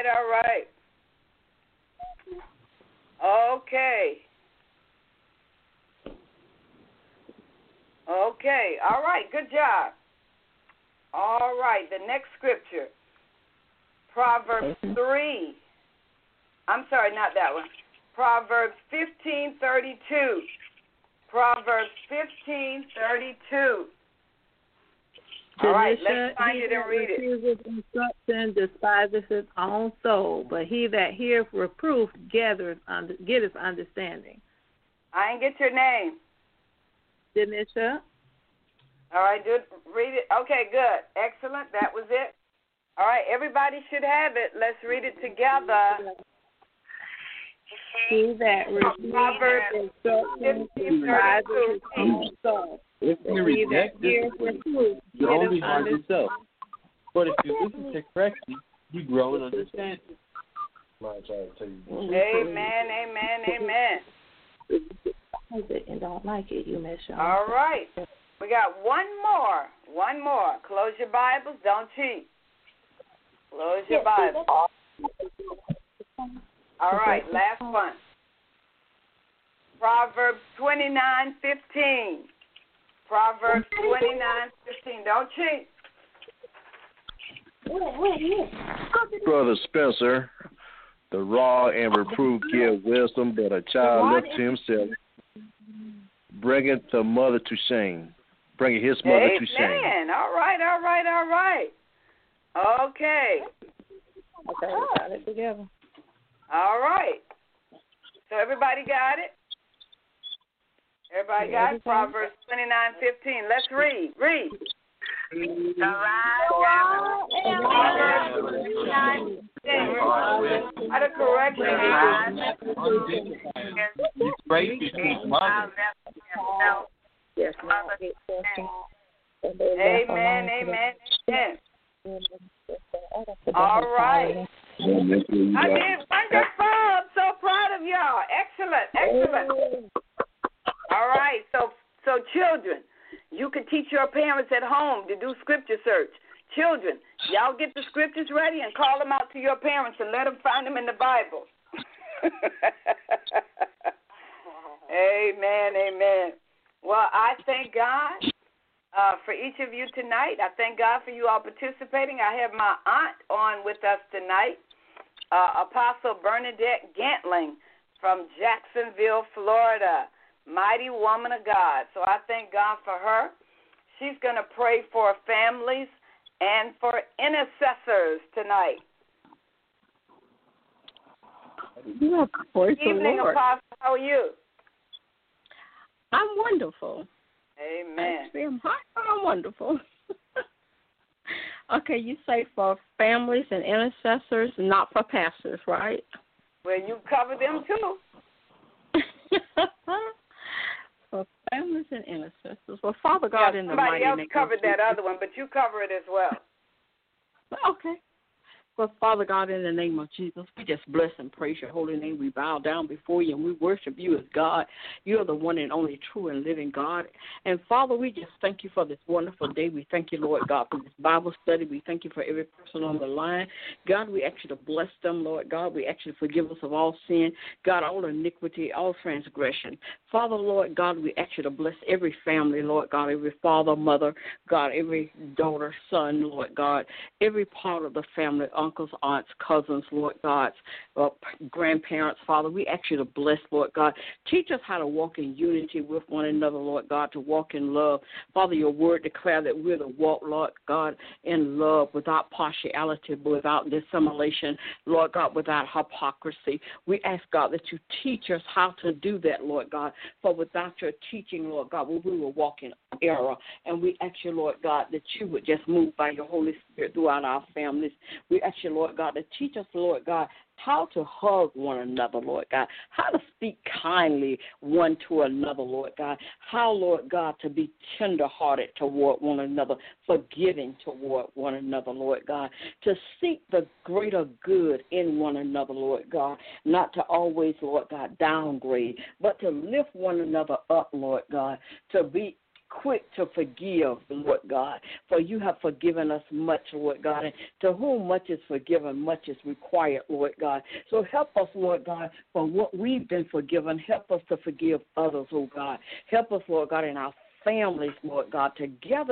Speaker 2: Okay. All right. Good job. All right. The next scripture. Proverbs 3. I'm sorry, not that one. Proverbs 15:32. Proverbs 15:32. All right, let's find it and read it.
Speaker 8: He that refuseth instruction despiseth his own soul, but he that heareth reproof getteth understanding.
Speaker 2: I didn't get your name.
Speaker 8: Denisha.
Speaker 2: All right, good. Read it. Okay, good. Excellent. That was it. All right, everybody should have it. Let's read it together.
Speaker 8: He that refuseth instruction despiseth his own soul.
Speaker 3: If you reject this, you only harm yourself. But if you listen to correctly, you grow in understanding.
Speaker 2: Amen.
Speaker 8: And don't like it, you miss your.
Speaker 2: All right. We got one more. Close your Bibles. Don't cheat. Close your Bible. All right, last one. Proverbs 29:15. Proverbs 29:15. Don't cheat.
Speaker 12: Brother Spencer, the raw and reproof give wisdom, but a child left to himself bringeth the mother to shame. Bringing his mother to shame.
Speaker 2: Amen. All right. Okay.
Speaker 8: Okay, we got it together.
Speaker 2: All right. So everybody got it? Everybody got it? Proverbs 29:15. Let's read. Out of correction.
Speaker 8: Yes,
Speaker 2: Amen. All right. I did wonderful. I'm so proud of y'all. Excellent. All right. So children, you can teach your parents at home to do scripture search. Children, y'all get the scriptures ready and call them out to your parents and let them find them in the Bible. Amen. Well, I thank God for each of you tonight. I thank God for you all participating. I have my aunt on with us tonight, Apostle Bernadette Gantling from Jacksonville, Florida. Mighty woman of God. So I thank God for her. She's going to pray for families and for intercessors tonight.
Speaker 14: Yeah, praise the
Speaker 2: Evening,
Speaker 14: Lord.
Speaker 2: Apostle. How are you?
Speaker 14: I'm wonderful.
Speaker 2: Amen.
Speaker 14: Actually, I'm wonderful. Okay, you say for families and intercessors, not for pastors, right?
Speaker 2: Well, you cover them too.
Speaker 14: For families and intercessors. Well, Father God, in the mighty name of Jesus.
Speaker 2: Somebody else covered that other one, but you cover it as well.
Speaker 14: Okay. Well, Father God, in the name of Jesus, we just bless and praise your holy name. We bow down before you and we worship you as God. You are the one and only true and living God. And, Father, we just thank you for this wonderful day. We thank you, Lord God, for this Bible study. We thank you for every person on the line. God, we ask you to bless them, Lord God. We ask you to forgive us of all sin, God, all iniquity, all transgression. Father, Lord God, we ask you to bless every family, Lord God, every father, mother, God, every daughter, son, Lord God, every part of the family, uncles, aunts, cousins, Lord God, grandparents, Father. We ask you to bless, Lord God. Teach us how to walk in unity with one another, Lord God, to walk in love. Father, your word declare that we're to walk, Lord God, in love without partiality, without dissimulation, Lord God, without hypocrisy. We ask, God, that you teach us how to do that, Lord God, for without your teaching, Lord God, we will walk in error. And we ask you, Lord God, that you would just move by your Holy Spirit throughout our families. We ask you, Lord God, to teach us, Lord God, how to hug one another, Lord God, how to speak kindly one to another, Lord God, how, Lord God, to be tenderhearted toward one another, forgiving toward one another, Lord God, to seek the greater good in one another, Lord God, not to always, Lord God, downgrade, but to lift one another up, Lord God, to be quick to forgive, Lord God, for you have forgiven us much, Lord God, and to whom much is forgiven, much is required, Lord God. So help us, Lord God, for what we've been forgiven. Help us to forgive others, oh God. Help us, Lord God, in our families, Lord God, together,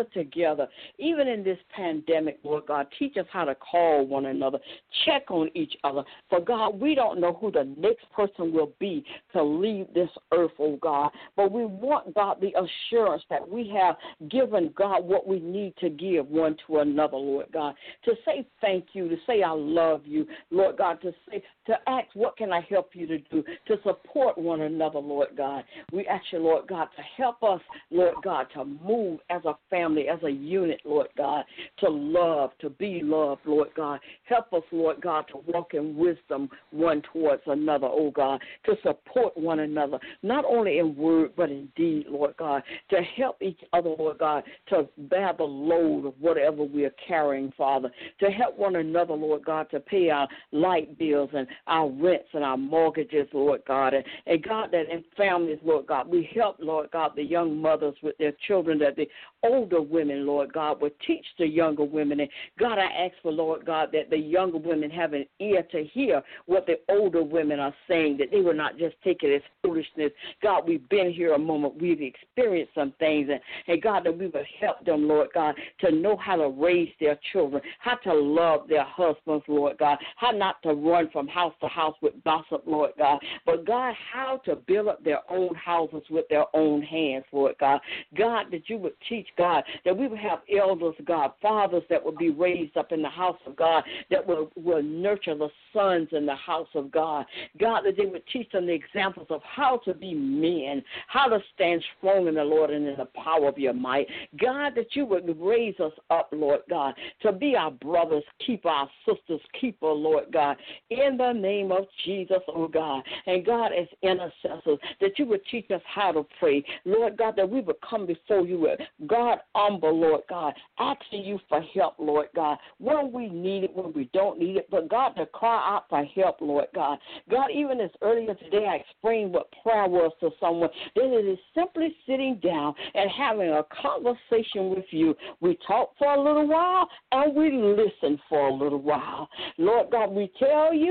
Speaker 14: even in this pandemic, Lord God. Teach us how to call one another, check on each other. For, God, we don't know who the next person will be to leave this earth, oh God, but we want, God, the assurance that we have given, God, what we need to give one to another, Lord God, to say thank you, to say I love you, Lord God, to ask what can I help you to do, to support one another, Lord God. We ask you, Lord God, to help us, Lord God, to move as a family, as a unit, Lord God, to love, to be loved, Lord God. Help us, Lord God, to walk in wisdom one towards another, oh God, to support one another, not only in word but in deed, Lord God, to help each other, Lord God, to bear the load of whatever we are carrying, Father, to help one another, Lord God, to pay our light bills and our rents and our mortgages, Lord God, and God, that in families, Lord God, we help, Lord God, the young mothers with their children, that the older women, Lord God, would teach the younger women. And God, I ask for, Lord God, that the younger women have an ear to hear what the older women are saying, that they will not just take it as foolishness. God, we've been here a moment. We've experienced some things. And God, that we will help them, Lord God, to know how to raise their children, how to love their husbands, Lord God, how not to run from house to house with gossip, Lord God, but God, how to build up their own houses with their own hands, Lord God. God, that you would teach, God, that we would have elders, God, fathers that would be raised up in the house of God, that will nurture the sons in the house of God. God, that they would teach them the examples of how to be men, how to stand strong in the Lord and in the power of your might. God, that you would raise us up, Lord God, to be our brothers, keep our sisters, keeper, Lord God, in the name of Jesus, oh God. And God, as intercessors, that you would teach us how to pray, Lord God, that we would come before you with God, humble, Lord God, asking you for help, Lord God, when we need it, when we don't need it, but God, to cry out for help, Lord God. God, even as earlier today I explained what prayer was to someone, that it is simply sitting down and having a conversation with you. We talk for a little while and we listen for a little while. Lord God, we tell you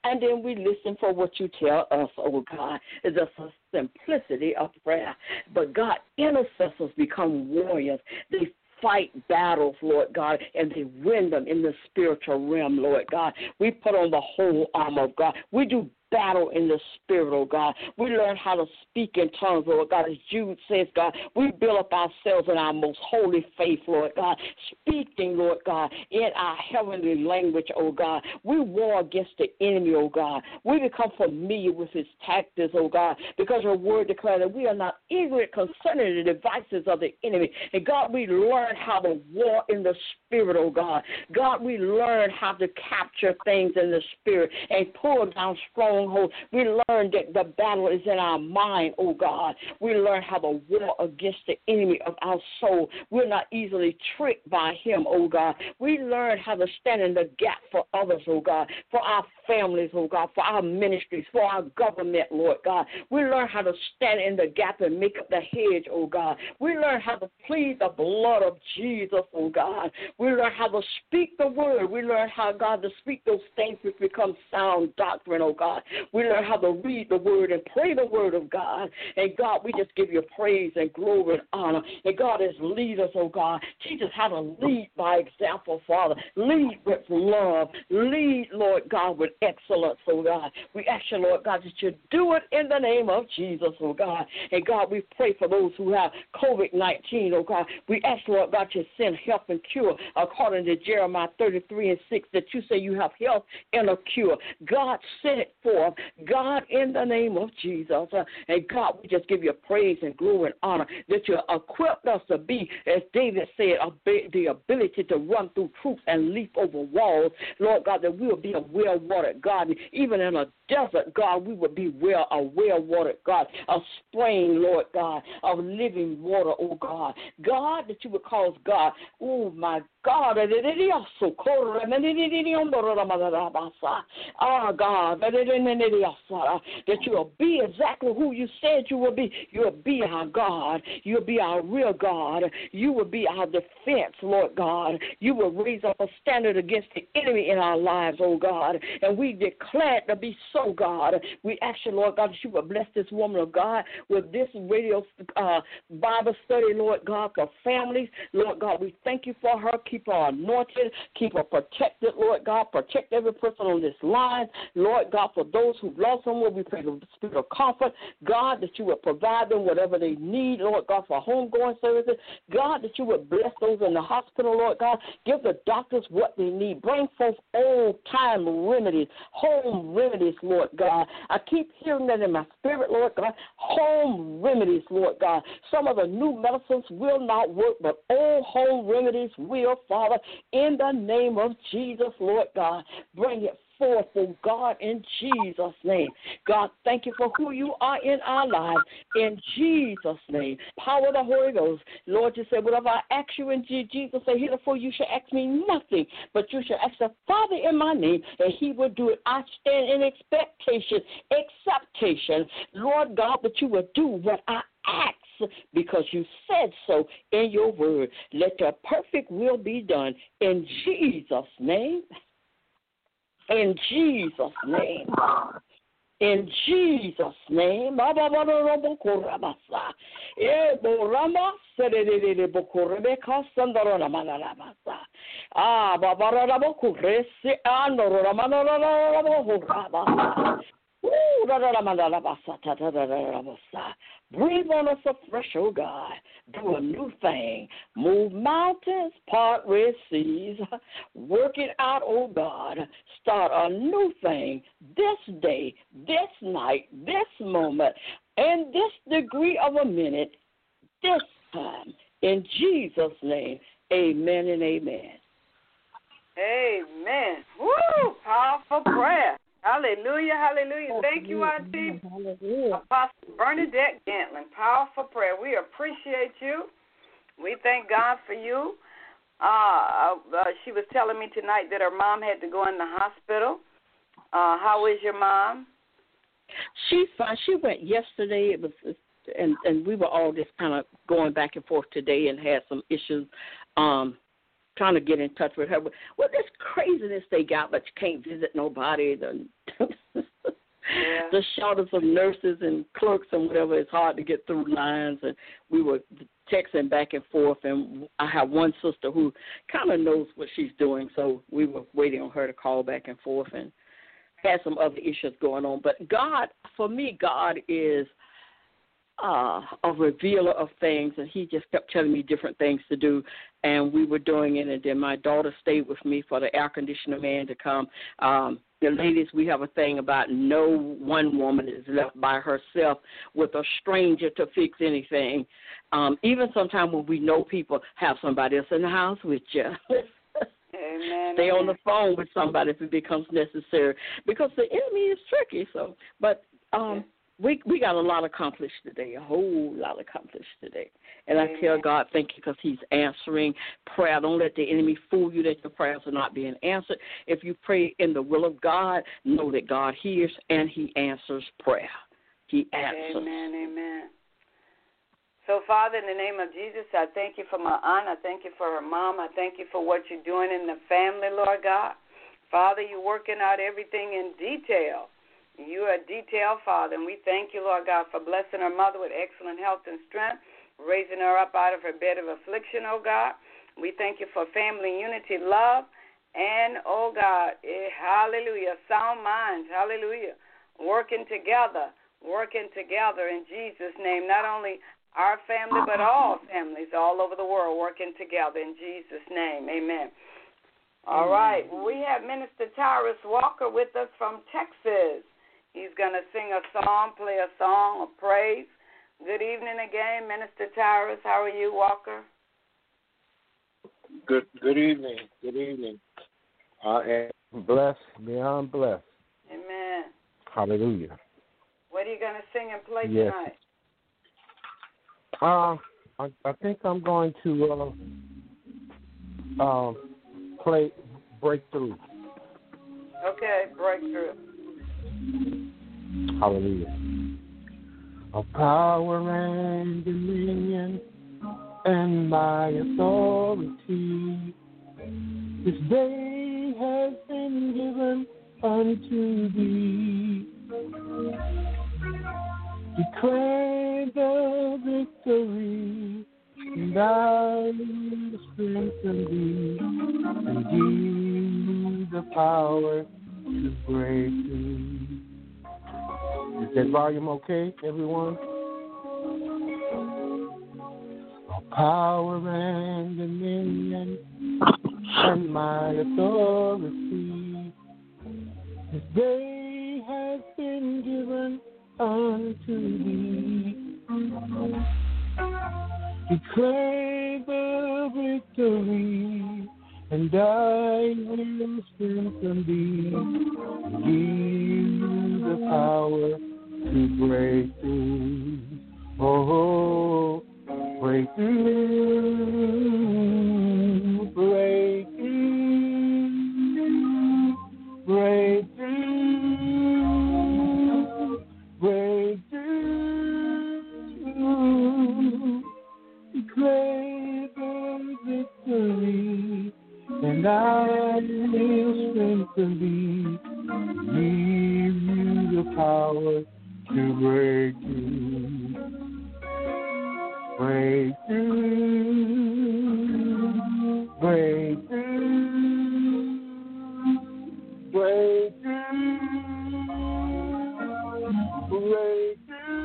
Speaker 14: and then we listen for what you tell us, oh God. It's just a simplicity of prayer. But God, intercessors become warriors. They fight battles, Lord God, and they win them in the spiritual realm, Lord God. We put on the whole armor of God. We do battle in the spirit, oh God. We learn how to speak in tongues, Lord God. As Jude says, God, we build up ourselves in our most holy faith, Lord God, speaking, Lord God, in our heavenly language, oh God. We war against the enemy, oh God. We become familiar with his tactics, oh God, because your word declares that we are not ignorant concerning the devices of the enemy. And God, we learn how to war in the spirit, oh God. God, we learn how to capture things in the spirit and pull down strongholds. We learn that the battle is in our mind, oh God. We learn how to war against the enemy of our soul. We're not easily tricked by him, oh God. We learn how to stand in the gap for others, oh God, for our families, oh God, for our ministries, for our government, Lord God. We learn how to stand in the gap and make up the hedge, oh God. We learn how to plead the blood of Jesus, oh God. We learn how to speak the word. We learn how, God, to speak those things which become sound doctrine, oh God. We learn how to read the word and pray the word of God. And God, we just give you praise and glory and honor. And God, as leaders, oh God, teach us how to lead by example, Father. Lead with love. Lead, Lord God, with excellence, oh God. We ask you, Lord God, that you do it in the name of Jesus, oh God. And God, we pray for those who have COVID-19, oh God. We ask, Lord God, you send help and cure according to Jeremiah 33:6, that you say you have health and a cure. God, send it forth. God, in the name of Jesus. And God, we just give you praise and glory and honor that you equipped us to be, as David said, the ability to run through troops and leap over walls. Lord God, that we will be a well-watered garden. Even in a desert, God, we would be a well-watered God, a spring, Lord God, of living water, oh God. God, that you would cause God, oh my God, God, that you will be exactly who you said you will be. You will be our God. You will be our real God. You will be our defense, Lord God. You will raise up a standard against the enemy in our lives, oh God. And we declare it to be so, God. We ask you, Lord God, that you will bless this woman of God with this radio Bible study, Lord God, for families. Lord God, we thank you for her. Keep her anointed. Keep her protected, Lord God. Protect every person on this line. Lord God, for those who've lost someone, we pray for the spirit of comfort. God, that you would provide them whatever they need, Lord God, for homegoing services. God, that you would bless those in the hospital, Lord God. Give the doctors what they need. Bring forth old-time remedies, home remedies, Lord God. I keep hearing that in my spirit, Lord God. Home remedies, Lord God. Some of the new medicines will not work, but old home remedies will, Father, in the name of Jesus, Lord God. Bring it forth, oh God, in Jesus' name. God, thank you for who you are in our lives. In Jesus' name. Power of the Holy Ghost. Lord, you said, whatever I ask you in Jesus, say, heretofore you shall ask me nothing, but you shall ask the Father in my name, and he will do it. I stand in expectation, Lord God, that you will do what I ask, because you said so in your word. Let your perfect will be done in Jesus' name. In Jesus' name. In Jesus' name. Breathe on us afresh, oh God. Do a new thing. Move mountains, part red seas. Work it out, oh God. Start a new thing this day, this night, this moment, in this degree of a minute, this time. In Jesus' name, amen and amen.
Speaker 2: Amen. Woo! Powerful prayer. Hallelujah, hallelujah. Thank you, Auntie. Apostle Bernadette Gantlin. Powerful prayer. We appreciate you. We thank God for you. She was telling me tonight that her mom had to go in the hospital. How is your mom?
Speaker 14: She's fine. She went yesterday. It was, and we were all just kind of going back and forth today and had some issues. Trying to get in touch with her. Well, this craziness they got, but you can't visit nobody. The shortage of nurses and clerks and whatever, it's hard to get through lines. And we were texting back and forth. And I have one sister who kind of knows what she's doing, so we were waiting on her to call back and forth and had some other issues going on. But God, for me, God is a revealer of things, and he just kept telling me different things to do, and we were doing it. And then my daughter stayed with me for the air conditioner man to come. The ladies, we have a thing about no one woman is left by herself with a stranger to fix anything. Even sometimes when we know people, have somebody else in the house with you.
Speaker 2: Amen.
Speaker 14: Stay on the phone with somebody if it becomes necessary, because the enemy is tricky. So, but we got a lot accomplished today, a whole lot accomplished today. And I tell God, thank you, because he's answering prayer. Don't let the enemy fool you that your prayers are not being answered. If you pray in the will of God, know that God hears and he answers prayer. He answers.
Speaker 2: Amen, amen. So, Father, in the name of Jesus, I thank you for my aunt. I thank you for her mom. I thank you for what you're doing in the family, Lord God. Father, you're working out everything in detail. You are a detailed Father, and we thank you, Lord God, for blessing her mother with excellent health and strength, raising her up out of her bed of affliction, oh God. We thank you for family unity, love, and, oh God, hallelujah, sound minds, hallelujah, working together in Jesus' name, not only our family, but all families all over the world working together in Jesus' name. Amen. All right. We have Minister Tyrus Walker with us from Texas. He's going to sing a song, play a song of praise. Good evening again, Minister Tyrus. How are you, Walker?
Speaker 7: Good evening. Good evening. I am blessed, beyond blessed.
Speaker 2: Amen.
Speaker 7: Hallelujah.
Speaker 2: What are you going to sing and play
Speaker 7: Yes.
Speaker 2: tonight?
Speaker 7: I think I'm going to play Breakthrough.
Speaker 2: Okay, Breakthrough.
Speaker 7: Hallelujah. Of power and dominion and my authority, this day has been given unto thee. Declare the victory, and I will strengthen thee, and give the power to break through. Is that volume okay, everyone? All power and dominion and my authority, this day has been given unto thee. Declare the victory, and I will strengthen thee. Give the power to break through. Oh, break through, break through, break through, break through. Declare the victory, and I will strengthen thee. Give you the power to break through. Break through, break through, break through, break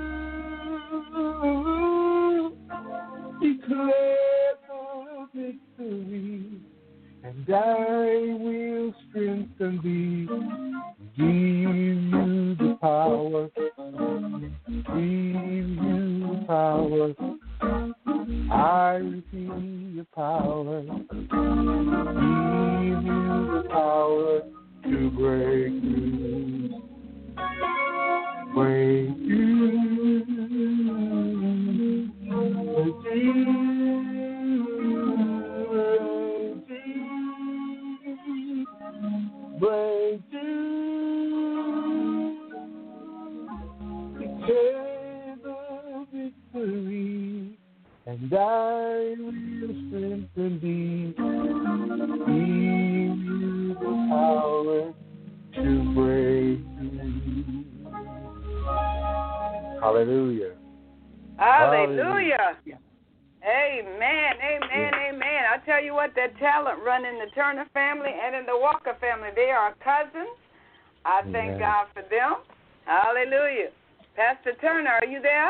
Speaker 7: through. Declare the victory, and I will strengthen thee. Give you the power, give you the power. I receive the power, give you the power to break through. Break through, break through, break through. Declare the victory, and I will strengthen thee. Give you the power to break through.
Speaker 15: Hallelujah.
Speaker 2: Hallelujah. Amen, amen, amen. I tell you what, that talent run in the Turner family and in the Walker family. They are cousins. I thank God for them. Hallelujah. Pastor Turner, are you there?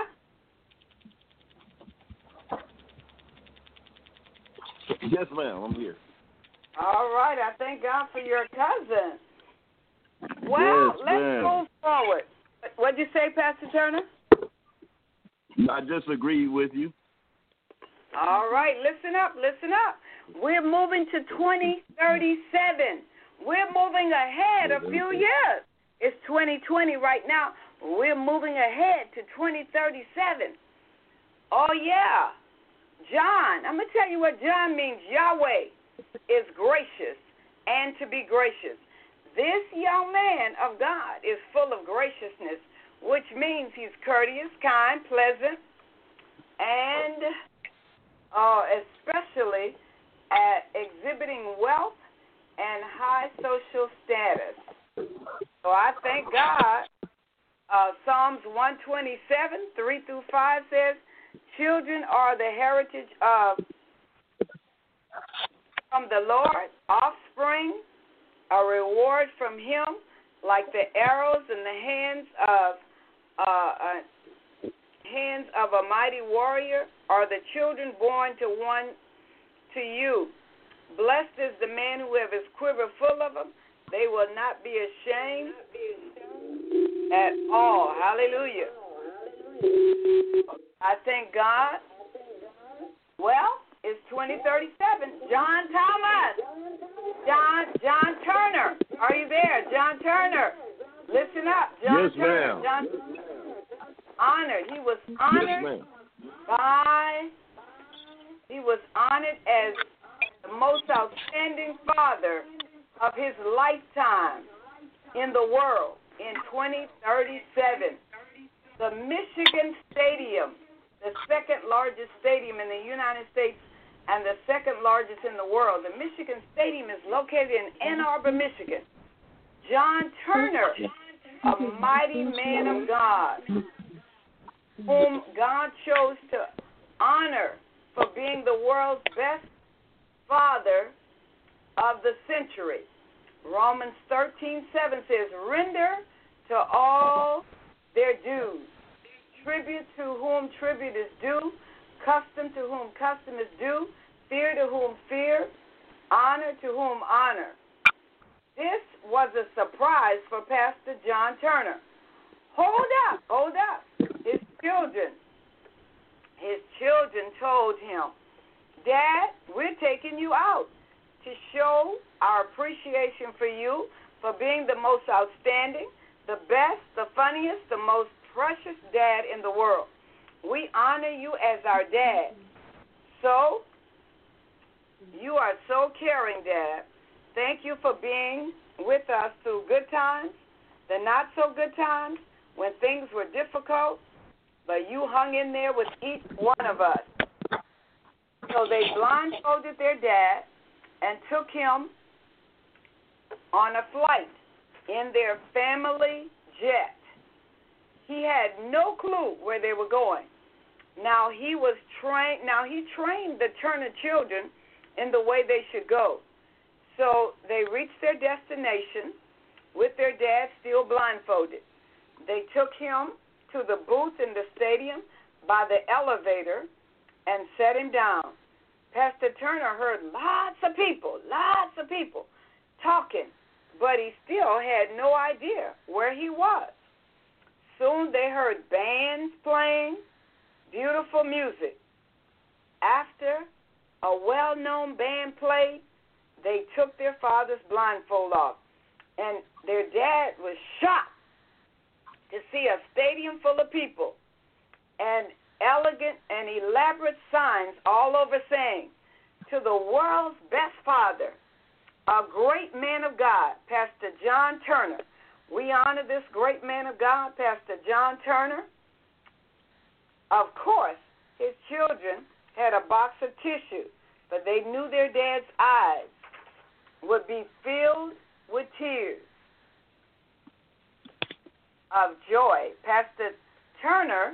Speaker 5: Yes, ma'am. I'm here.
Speaker 2: All right. I thank God for your cousin. Well, let's go forward. What did you say, Pastor Turner?
Speaker 5: I just agree with you.
Speaker 2: All right. Listen up. Listen up. We're moving to 2037. We're moving ahead a few years. It's 2020 right now. We're moving ahead to 2037. Oh, yeah. John, I'm going to tell you what John means. Yahweh is gracious and to be gracious. This young man of God is full of graciousness, which means he's courteous, kind, pleasant, and especially at exhibiting wealth and high social status. So I thank God. Psalms 127, 3 through 5 says, children are the heritage from the Lord, offspring, a reward from him, like the arrows in the hands of a mighty warrior, are the children born to you. Blessed is the man who have his quiver full of them. They will not be ashamed at all. Hallelujah. I thank God. Well, it's 2037. John Thomas. John Turner. Are you there? John Turner. Listen up. John Turner.
Speaker 5: Ma'am.
Speaker 2: Honored. He was honored he was honored as the most outstanding father of his lifetime in the world in 2037. The Michigan Stadium, the second largest stadium in the United States and the second largest in the world. The Michigan Stadium is located in Ann Arbor, Michigan. John Turner, a mighty man of God, whom God chose to honor for being the world's best father of the century. Romans 13:7 says, render to all their dues. Tribute to whom tribute is due, custom to whom custom is due, fear to whom fear, honor to whom honor. This was a surprise for Pastor John Turner. Hold up. His children told him, Dad, we're taking you out to show our appreciation for you for being the most outstanding, the best, the funniest, the most precious dad in the world. We honor you as our dad. So, you are so caring, Dad. Thank you for being with us through good times, the not so good times, when things were difficult, but you hung in there with each one of us. So they blindfolded their dad and took him on a flight in their family jet. He had no clue where they were going. Now he trained the Turner children in the way they should go. So they reached their destination with their dad still blindfolded. They took him to the booth in the stadium by the elevator and set him down. Pastor Turner heard lots of people talking, but he still had no idea where he was. Soon they heard bands playing, beautiful music. After a well-known band played, they took their father's blindfold off, and their dad was shocked to see a stadium full of people and elegant and elaborate signs all over saying, to the world's best father, a great man of God, Pastor John Turner. We honor this great man of God, Pastor John Turner. Of course, his children had a box of tissue, but they knew their dad's eyes would be filled with tears of joy. Pastor Turner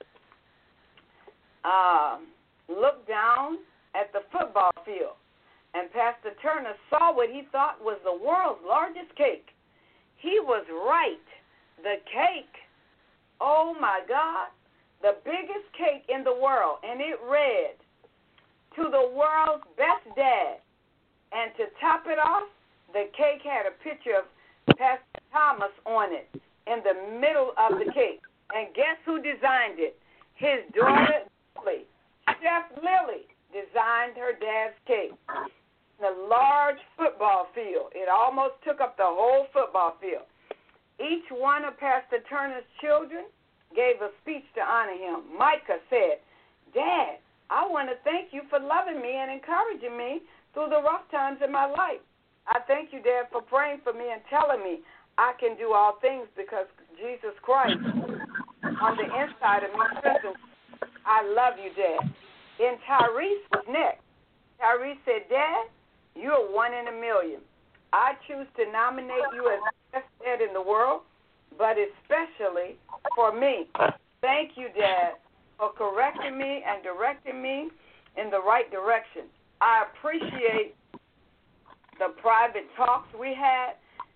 Speaker 2: looked down at the football field, and Pastor Turner saw what he thought was the world's largest cake. He was right. The cake, oh my God, the biggest cake in the world, and it read, "To the world's best dad." And to top it off, the cake had a picture of Pastor Thomas on it in the middle of the cake. And guess who designed it? His daughter, Lily. Chef Lily designed her dad's cake. In a large football field. It almost took up the whole football field. Each one of Pastor Turner's children gave a speech to honor him. Micah said, "Dad, I want to thank you for loving me and encouraging me through the rough times in my life. I thank you, Dad, for praying for me and telling me I can do all things because Jesus Christ on the inside of me strengthens. I love you, Dad." Then Tyrese was next. Tyrese said, "Dad, you're 1 in a million. I choose to nominate you as the best dad in the world, but especially for me. Thank you, Dad, for correcting me and directing me in the right direction. I appreciate the private talks we had,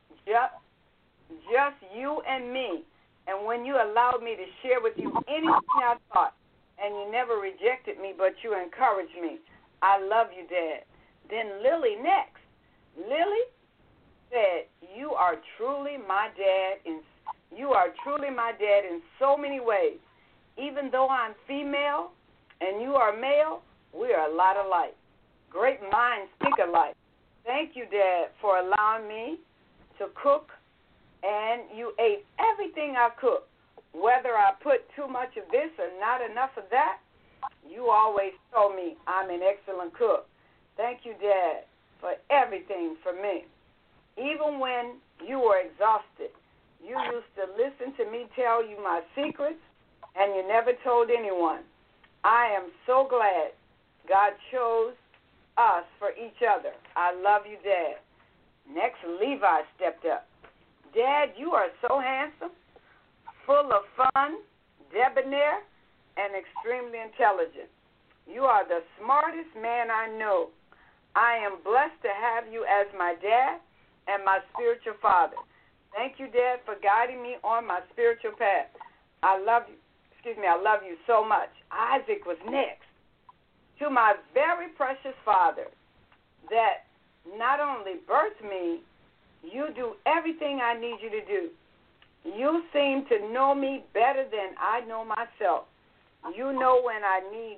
Speaker 2: just you and me, and when you allowed me to share with you anything I thought, and you never rejected me, but you encouraged me. I love you, Dad." Then Lily next. Lily said, "You are truly my dad, and you are truly my dad in so many ways. Even though I'm female and you are male, we are a lot alike. Great minds think alike. Thank you, Dad, for allowing me to cook, and you ate everything I cooked. Whether I put too much of this or not enough of that, you always told me I'm an excellent cook. Thank you, Dad, for everything for me. Even when you were exhausted, you used to listen to me tell you my secrets, and you never told anyone. I am so glad God chose us for each other. I love you, Dad." Next, Levi stepped up. "Dad, you are so handsome, full of fun, debonair, and extremely intelligent. You are the smartest man I know. I am blessed to have you as my dad and my spiritual father. Thank you, Dad, for guiding me on my spiritual path. I love you so much." Isaac was next. "To my very precious father that not only birthed me, you do everything I need you to do. You seem to know me better than I know myself. You know when I need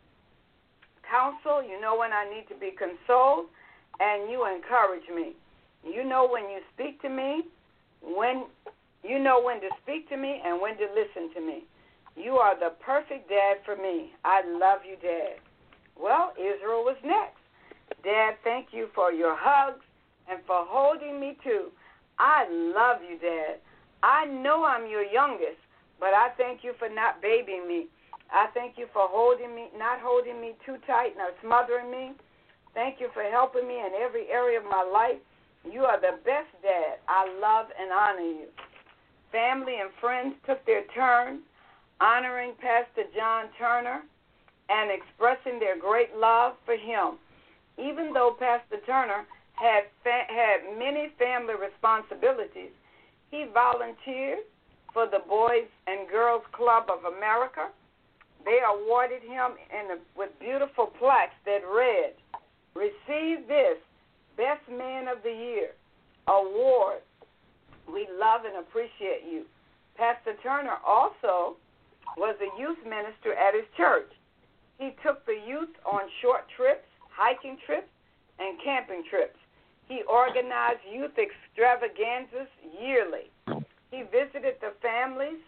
Speaker 2: counsel, you know when I need to be consoled, and you encourage me. You know when you speak to me, when to speak to me and when to listen to me. You are the perfect dad for me. I love you, Dad." Well, Israel was next. "Dad, thank you for your hugs and for holding me too. I love you, Dad. I know I'm your youngest, but I thank you for not babying me. I thank you for not holding me too tight, not smothering me. Thank you for helping me in every area of my life. You are the best dad. I love and honor you." Family and friends took their turn honoring Pastor John Turner and expressing their great love for him. Even though Pastor Turner had many family responsibilities, he volunteered for the Boys and Girls Club of America. They awarded him with beautiful plaques that read, "Receive this Best Man of the Year award. We love and appreciate you." Pastor Turner also was a youth minister at his church. He took the youth on short trips, hiking trips, and camping trips. He organized youth extravaganzas yearly. He visited the families.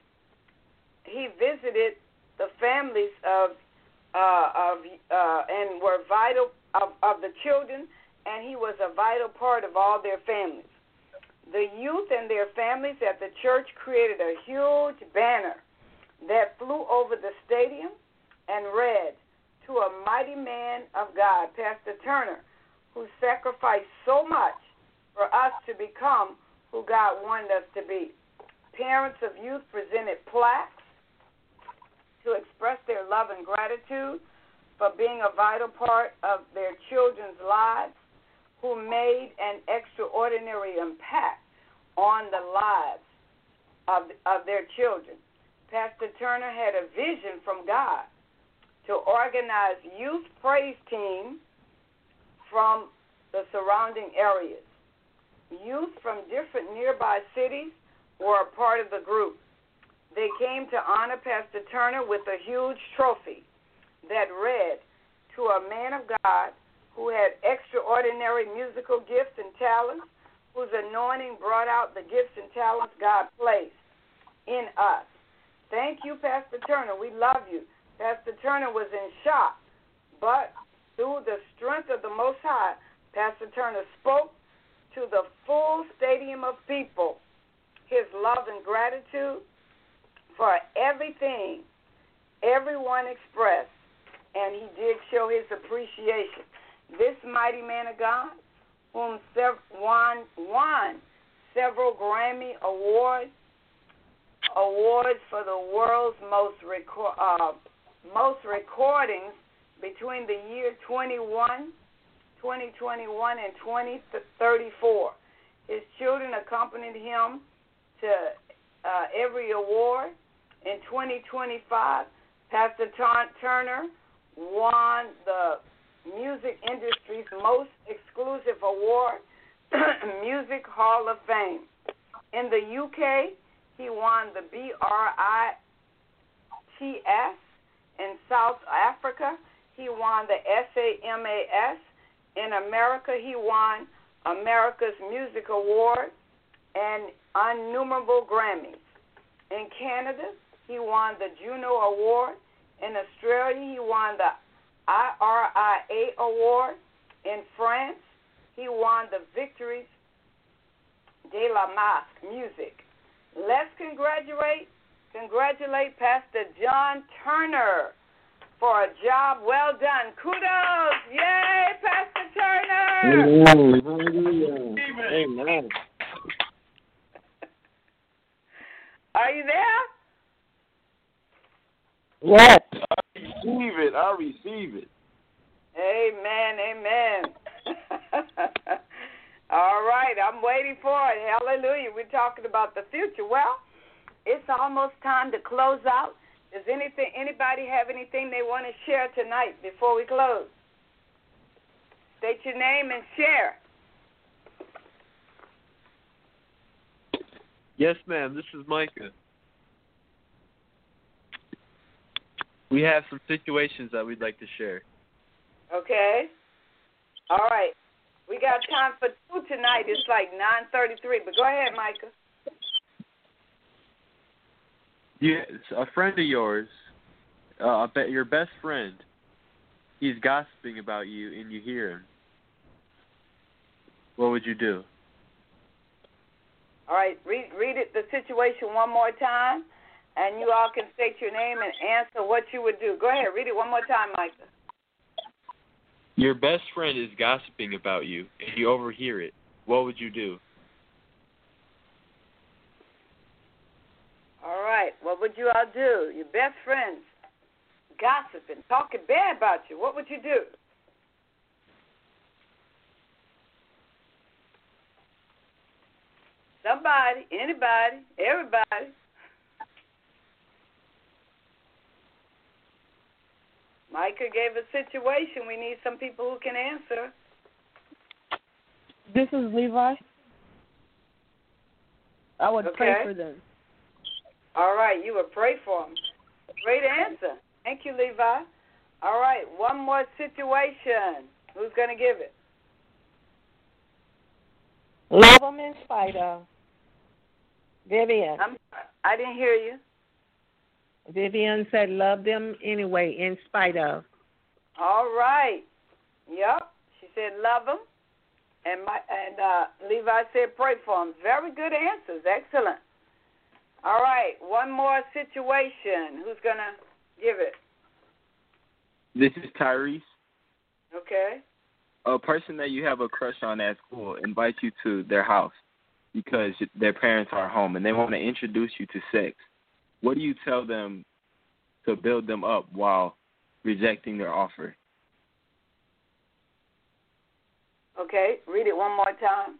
Speaker 2: And were vital of the children, and he was a vital part of all their families. The youth and their families at the church created a huge banner that flew over the stadium and read, "To a mighty man of God, Pastor Turner, who sacrificed so much for us to become who God wanted us to be." Parents of youth presented plaques to express their love and gratitude for being a vital part of their children's lives, who made an extraordinary impact on the lives of their children. Pastor Turner had a vision from God to organize youth praise teams from the surrounding areas. Youth from different nearby cities were a part of the group. They came to honor Pastor Turner with a huge trophy that read, "To a man of God who had extraordinary musical gifts and talents, whose anointing brought out the gifts and talents God placed in us." Thank you, Pastor Turner. We love you. Pastor Turner was in shock, but through the strength of the Most High, Pastor Turner spoke to the full stadium of people his love and gratitude for everything everyone expressed, and he did show his appreciation. This mighty man of God, whom won several Grammy Awards for the world's most recordings between the year 2021 and 2034. His children accompanied him to every award. In 2025, Pastor Turner won the music industry's most exclusive award, Music Hall of Fame. In the UK, he won the BRITS. In South Africa, he won the SAMAS. In America, he won America's Music Award and innumerable Grammys. In Canada, he won the Juno Award. In Australia, he won the IRIA Award. In France, he won the Victories de la Masque Music. Let's congratulate Pastor John Turner for a job well done. Kudos! Yay, Pastor Turner!
Speaker 7: Amen. Amen.
Speaker 2: Are you there?
Speaker 5: What? I receive it.
Speaker 2: Amen. All right, I'm waiting for it. Hallelujah. We're talking about the future. Well, it's almost time to close out. Does anybody have anything they want to share tonight before we close? State your name and share.
Speaker 3: Yes, ma'am. This is Micah. We have some situations that we'd like to share.
Speaker 2: Okay. All right. We got time for two tonight. It's like 9:33, but go ahead, Micah.
Speaker 3: Yes, a friend of yours, your best friend, he's gossiping about you and you hear him. What would you do?
Speaker 2: All right, read it, the situation one more time, and you all can state your name and answer what you would do. Go ahead, read it one more time, Micah.
Speaker 3: Your best friend is gossiping about you and you overhear it. What would you do?
Speaker 2: All right, what would you all do? Your best friends gossiping, talking bad about you. What would you do? Somebody, anybody, everybody. Micah gave a situation. We need some people who can answer.
Speaker 4: This is Levi. I would pray
Speaker 2: Okay.
Speaker 4: for them.
Speaker 2: All right, you would pray for them. Great answer. Thank you, Levi. All right, one more situation. Who's going to give it?
Speaker 10: Love them in spite of. Vivian.
Speaker 2: I didn't hear you.
Speaker 10: Vivian said love them anyway, in spite of.
Speaker 2: All right. Yep. She said love them. And Levi said pray for them. Very good answers. Excellent. All right. One more situation. Who's going to give it?
Speaker 6: This is Tyrese.
Speaker 2: Okay.
Speaker 6: A person that you have a crush on at school invites you to their house because their parents are home and they want to introduce you to sex. What do you tell them to build them up while rejecting their offer.
Speaker 2: Okay, read it one more time.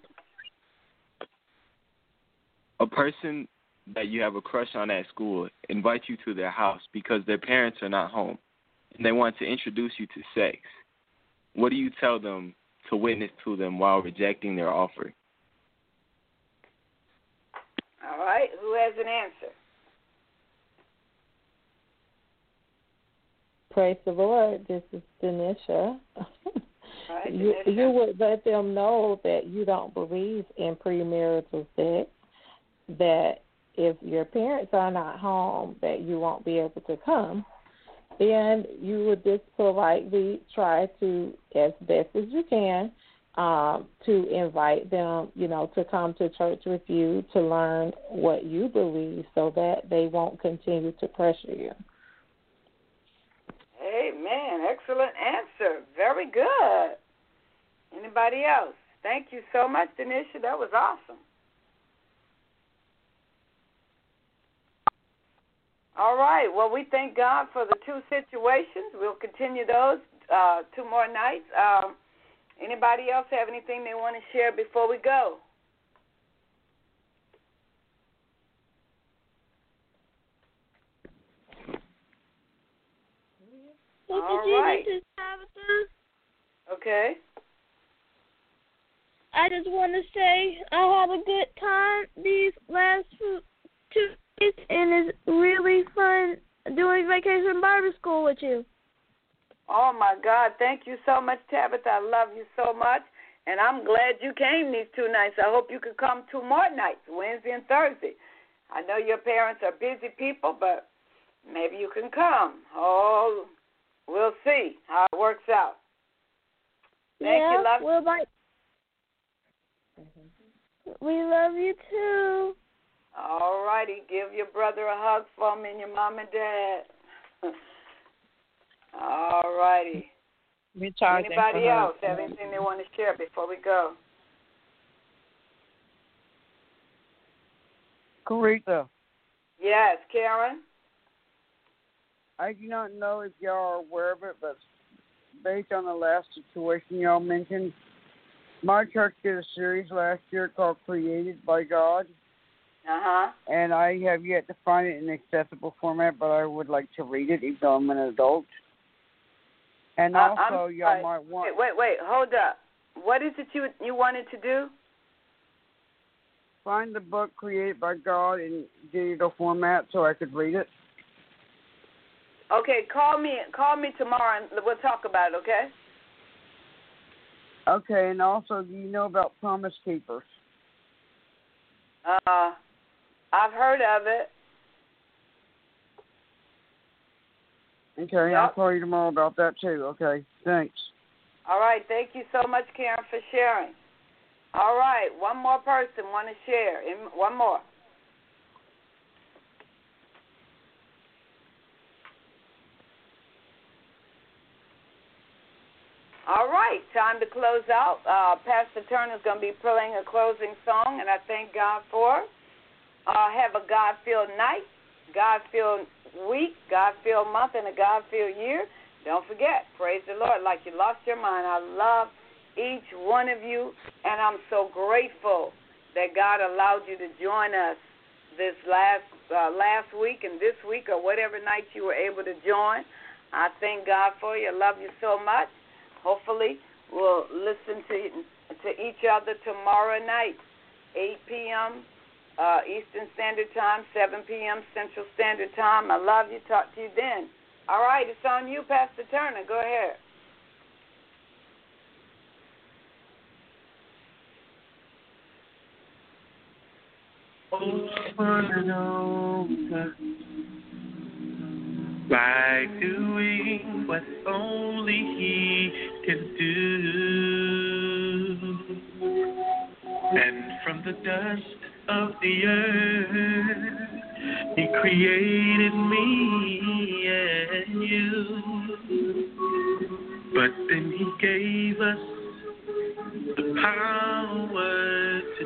Speaker 6: A person that you have a crush on at school invites you to their house because their parents are not home, and they want to introduce you to sex. What do you tell them to witness to them while rejecting their offer?
Speaker 2: All right, who has an answer?
Speaker 10: Praise the Lord. This is Denisha.
Speaker 2: Right,
Speaker 10: you would let them know that you don't believe in premarital sex, that if your parents are not home, that you won't be able to come. And you would just politely try to, as best as you can, to invite them, to come to church with you to learn what you believe so that they won't continue to pressure you.
Speaker 2: Amen. Excellent answer. Very good. Anybody else? Thank you so much, Denisha. That was awesome. All right. Well, we thank God for the two situations. We'll continue those 2 more nights. Anybody else have anything they want to share before we go? All right. Okay.
Speaker 9: I just want to say I had a good time these last 2 days, and it's really fun doing Vacation Bible School with you.
Speaker 2: Oh, my God. Thank you so much, Tabitha. I love you so much, and I'm glad you came these 2 nights. I hope you could come 2 more nights, Wednesday and Thursday. I know your parents are busy people, but maybe you can come. Oh, we'll see how it works out. Thank you, love.
Speaker 9: We love you too.
Speaker 2: All righty. Give your brother a hug for me and your mom and dad. All righty. Anybody else have anything they want to share before we go?
Speaker 15: Caritha.
Speaker 2: Yes, Karen?
Speaker 15: I do not know if y'all are aware of it, but based on the last situation y'all mentioned, my church did a series last year called Created by God.
Speaker 2: Uh-huh.
Speaker 15: And I have yet to find it in accessible format, but I would like to read it even though I'm an adult. And also, y'all might want...
Speaker 2: Wait, hold up. What is it you wanted to do?
Speaker 15: Find the book Created by God in digital format so I could read it.
Speaker 2: Okay, call me tomorrow and we'll talk about it, okay?
Speaker 15: Okay, and also, do you know about Promise Keepers?
Speaker 2: I've heard of it.
Speaker 15: Okay, I'll call you tomorrow about that too. Okay, thanks.
Speaker 2: All right, thank you so much, Karen, for sharing. All right, one more person want to share. One more. All right, time to close out. Pastor Turner is going to be playing a closing song, and I thank God for it. Have a God-filled night, God-filled week, God-filled month, and a God-filled year. Don't forget, praise the Lord like you lost your mind. I love each one of you, and I'm so grateful that God allowed you to join us this last week and this week or whatever night you were able to join. I thank God for you. I love you so much. Hopefully, we'll listen to each other tomorrow night, 8 p.m. Eastern Standard Time, 7 p.m. Central Standard Time. I love you. Talk to you then. All right, it's on you, Pastor Turner. Go ahead.
Speaker 16: Over and over, by doing what only He can do. And from the dust of the earth, He created me and you. But then He gave us the power to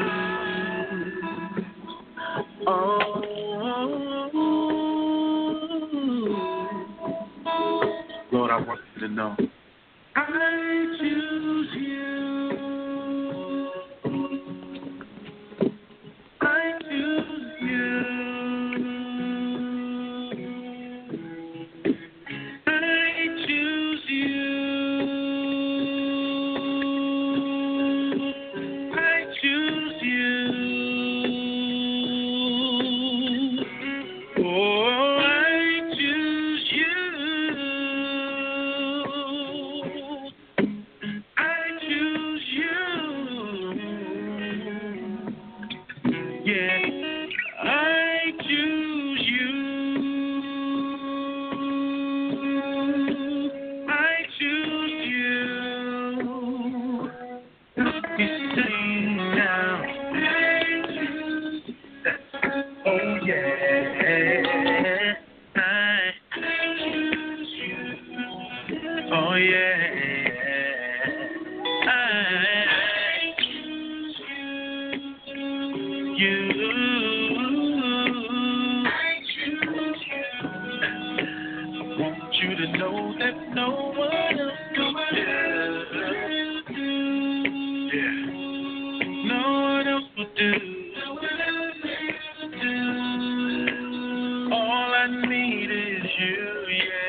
Speaker 16: choose. Oh, I want you to know. I choose you. I choose you. I choose you. I choose you. Oh, I choose you. I choose you. Yeah, I choose you. I choose you. You sing now. I choose. Oh yeah. I choose you. Oh yeah. I choose you. I choose you. Want you to know that no one else could do. Yeah. No one else would do. All I need is you, yeah.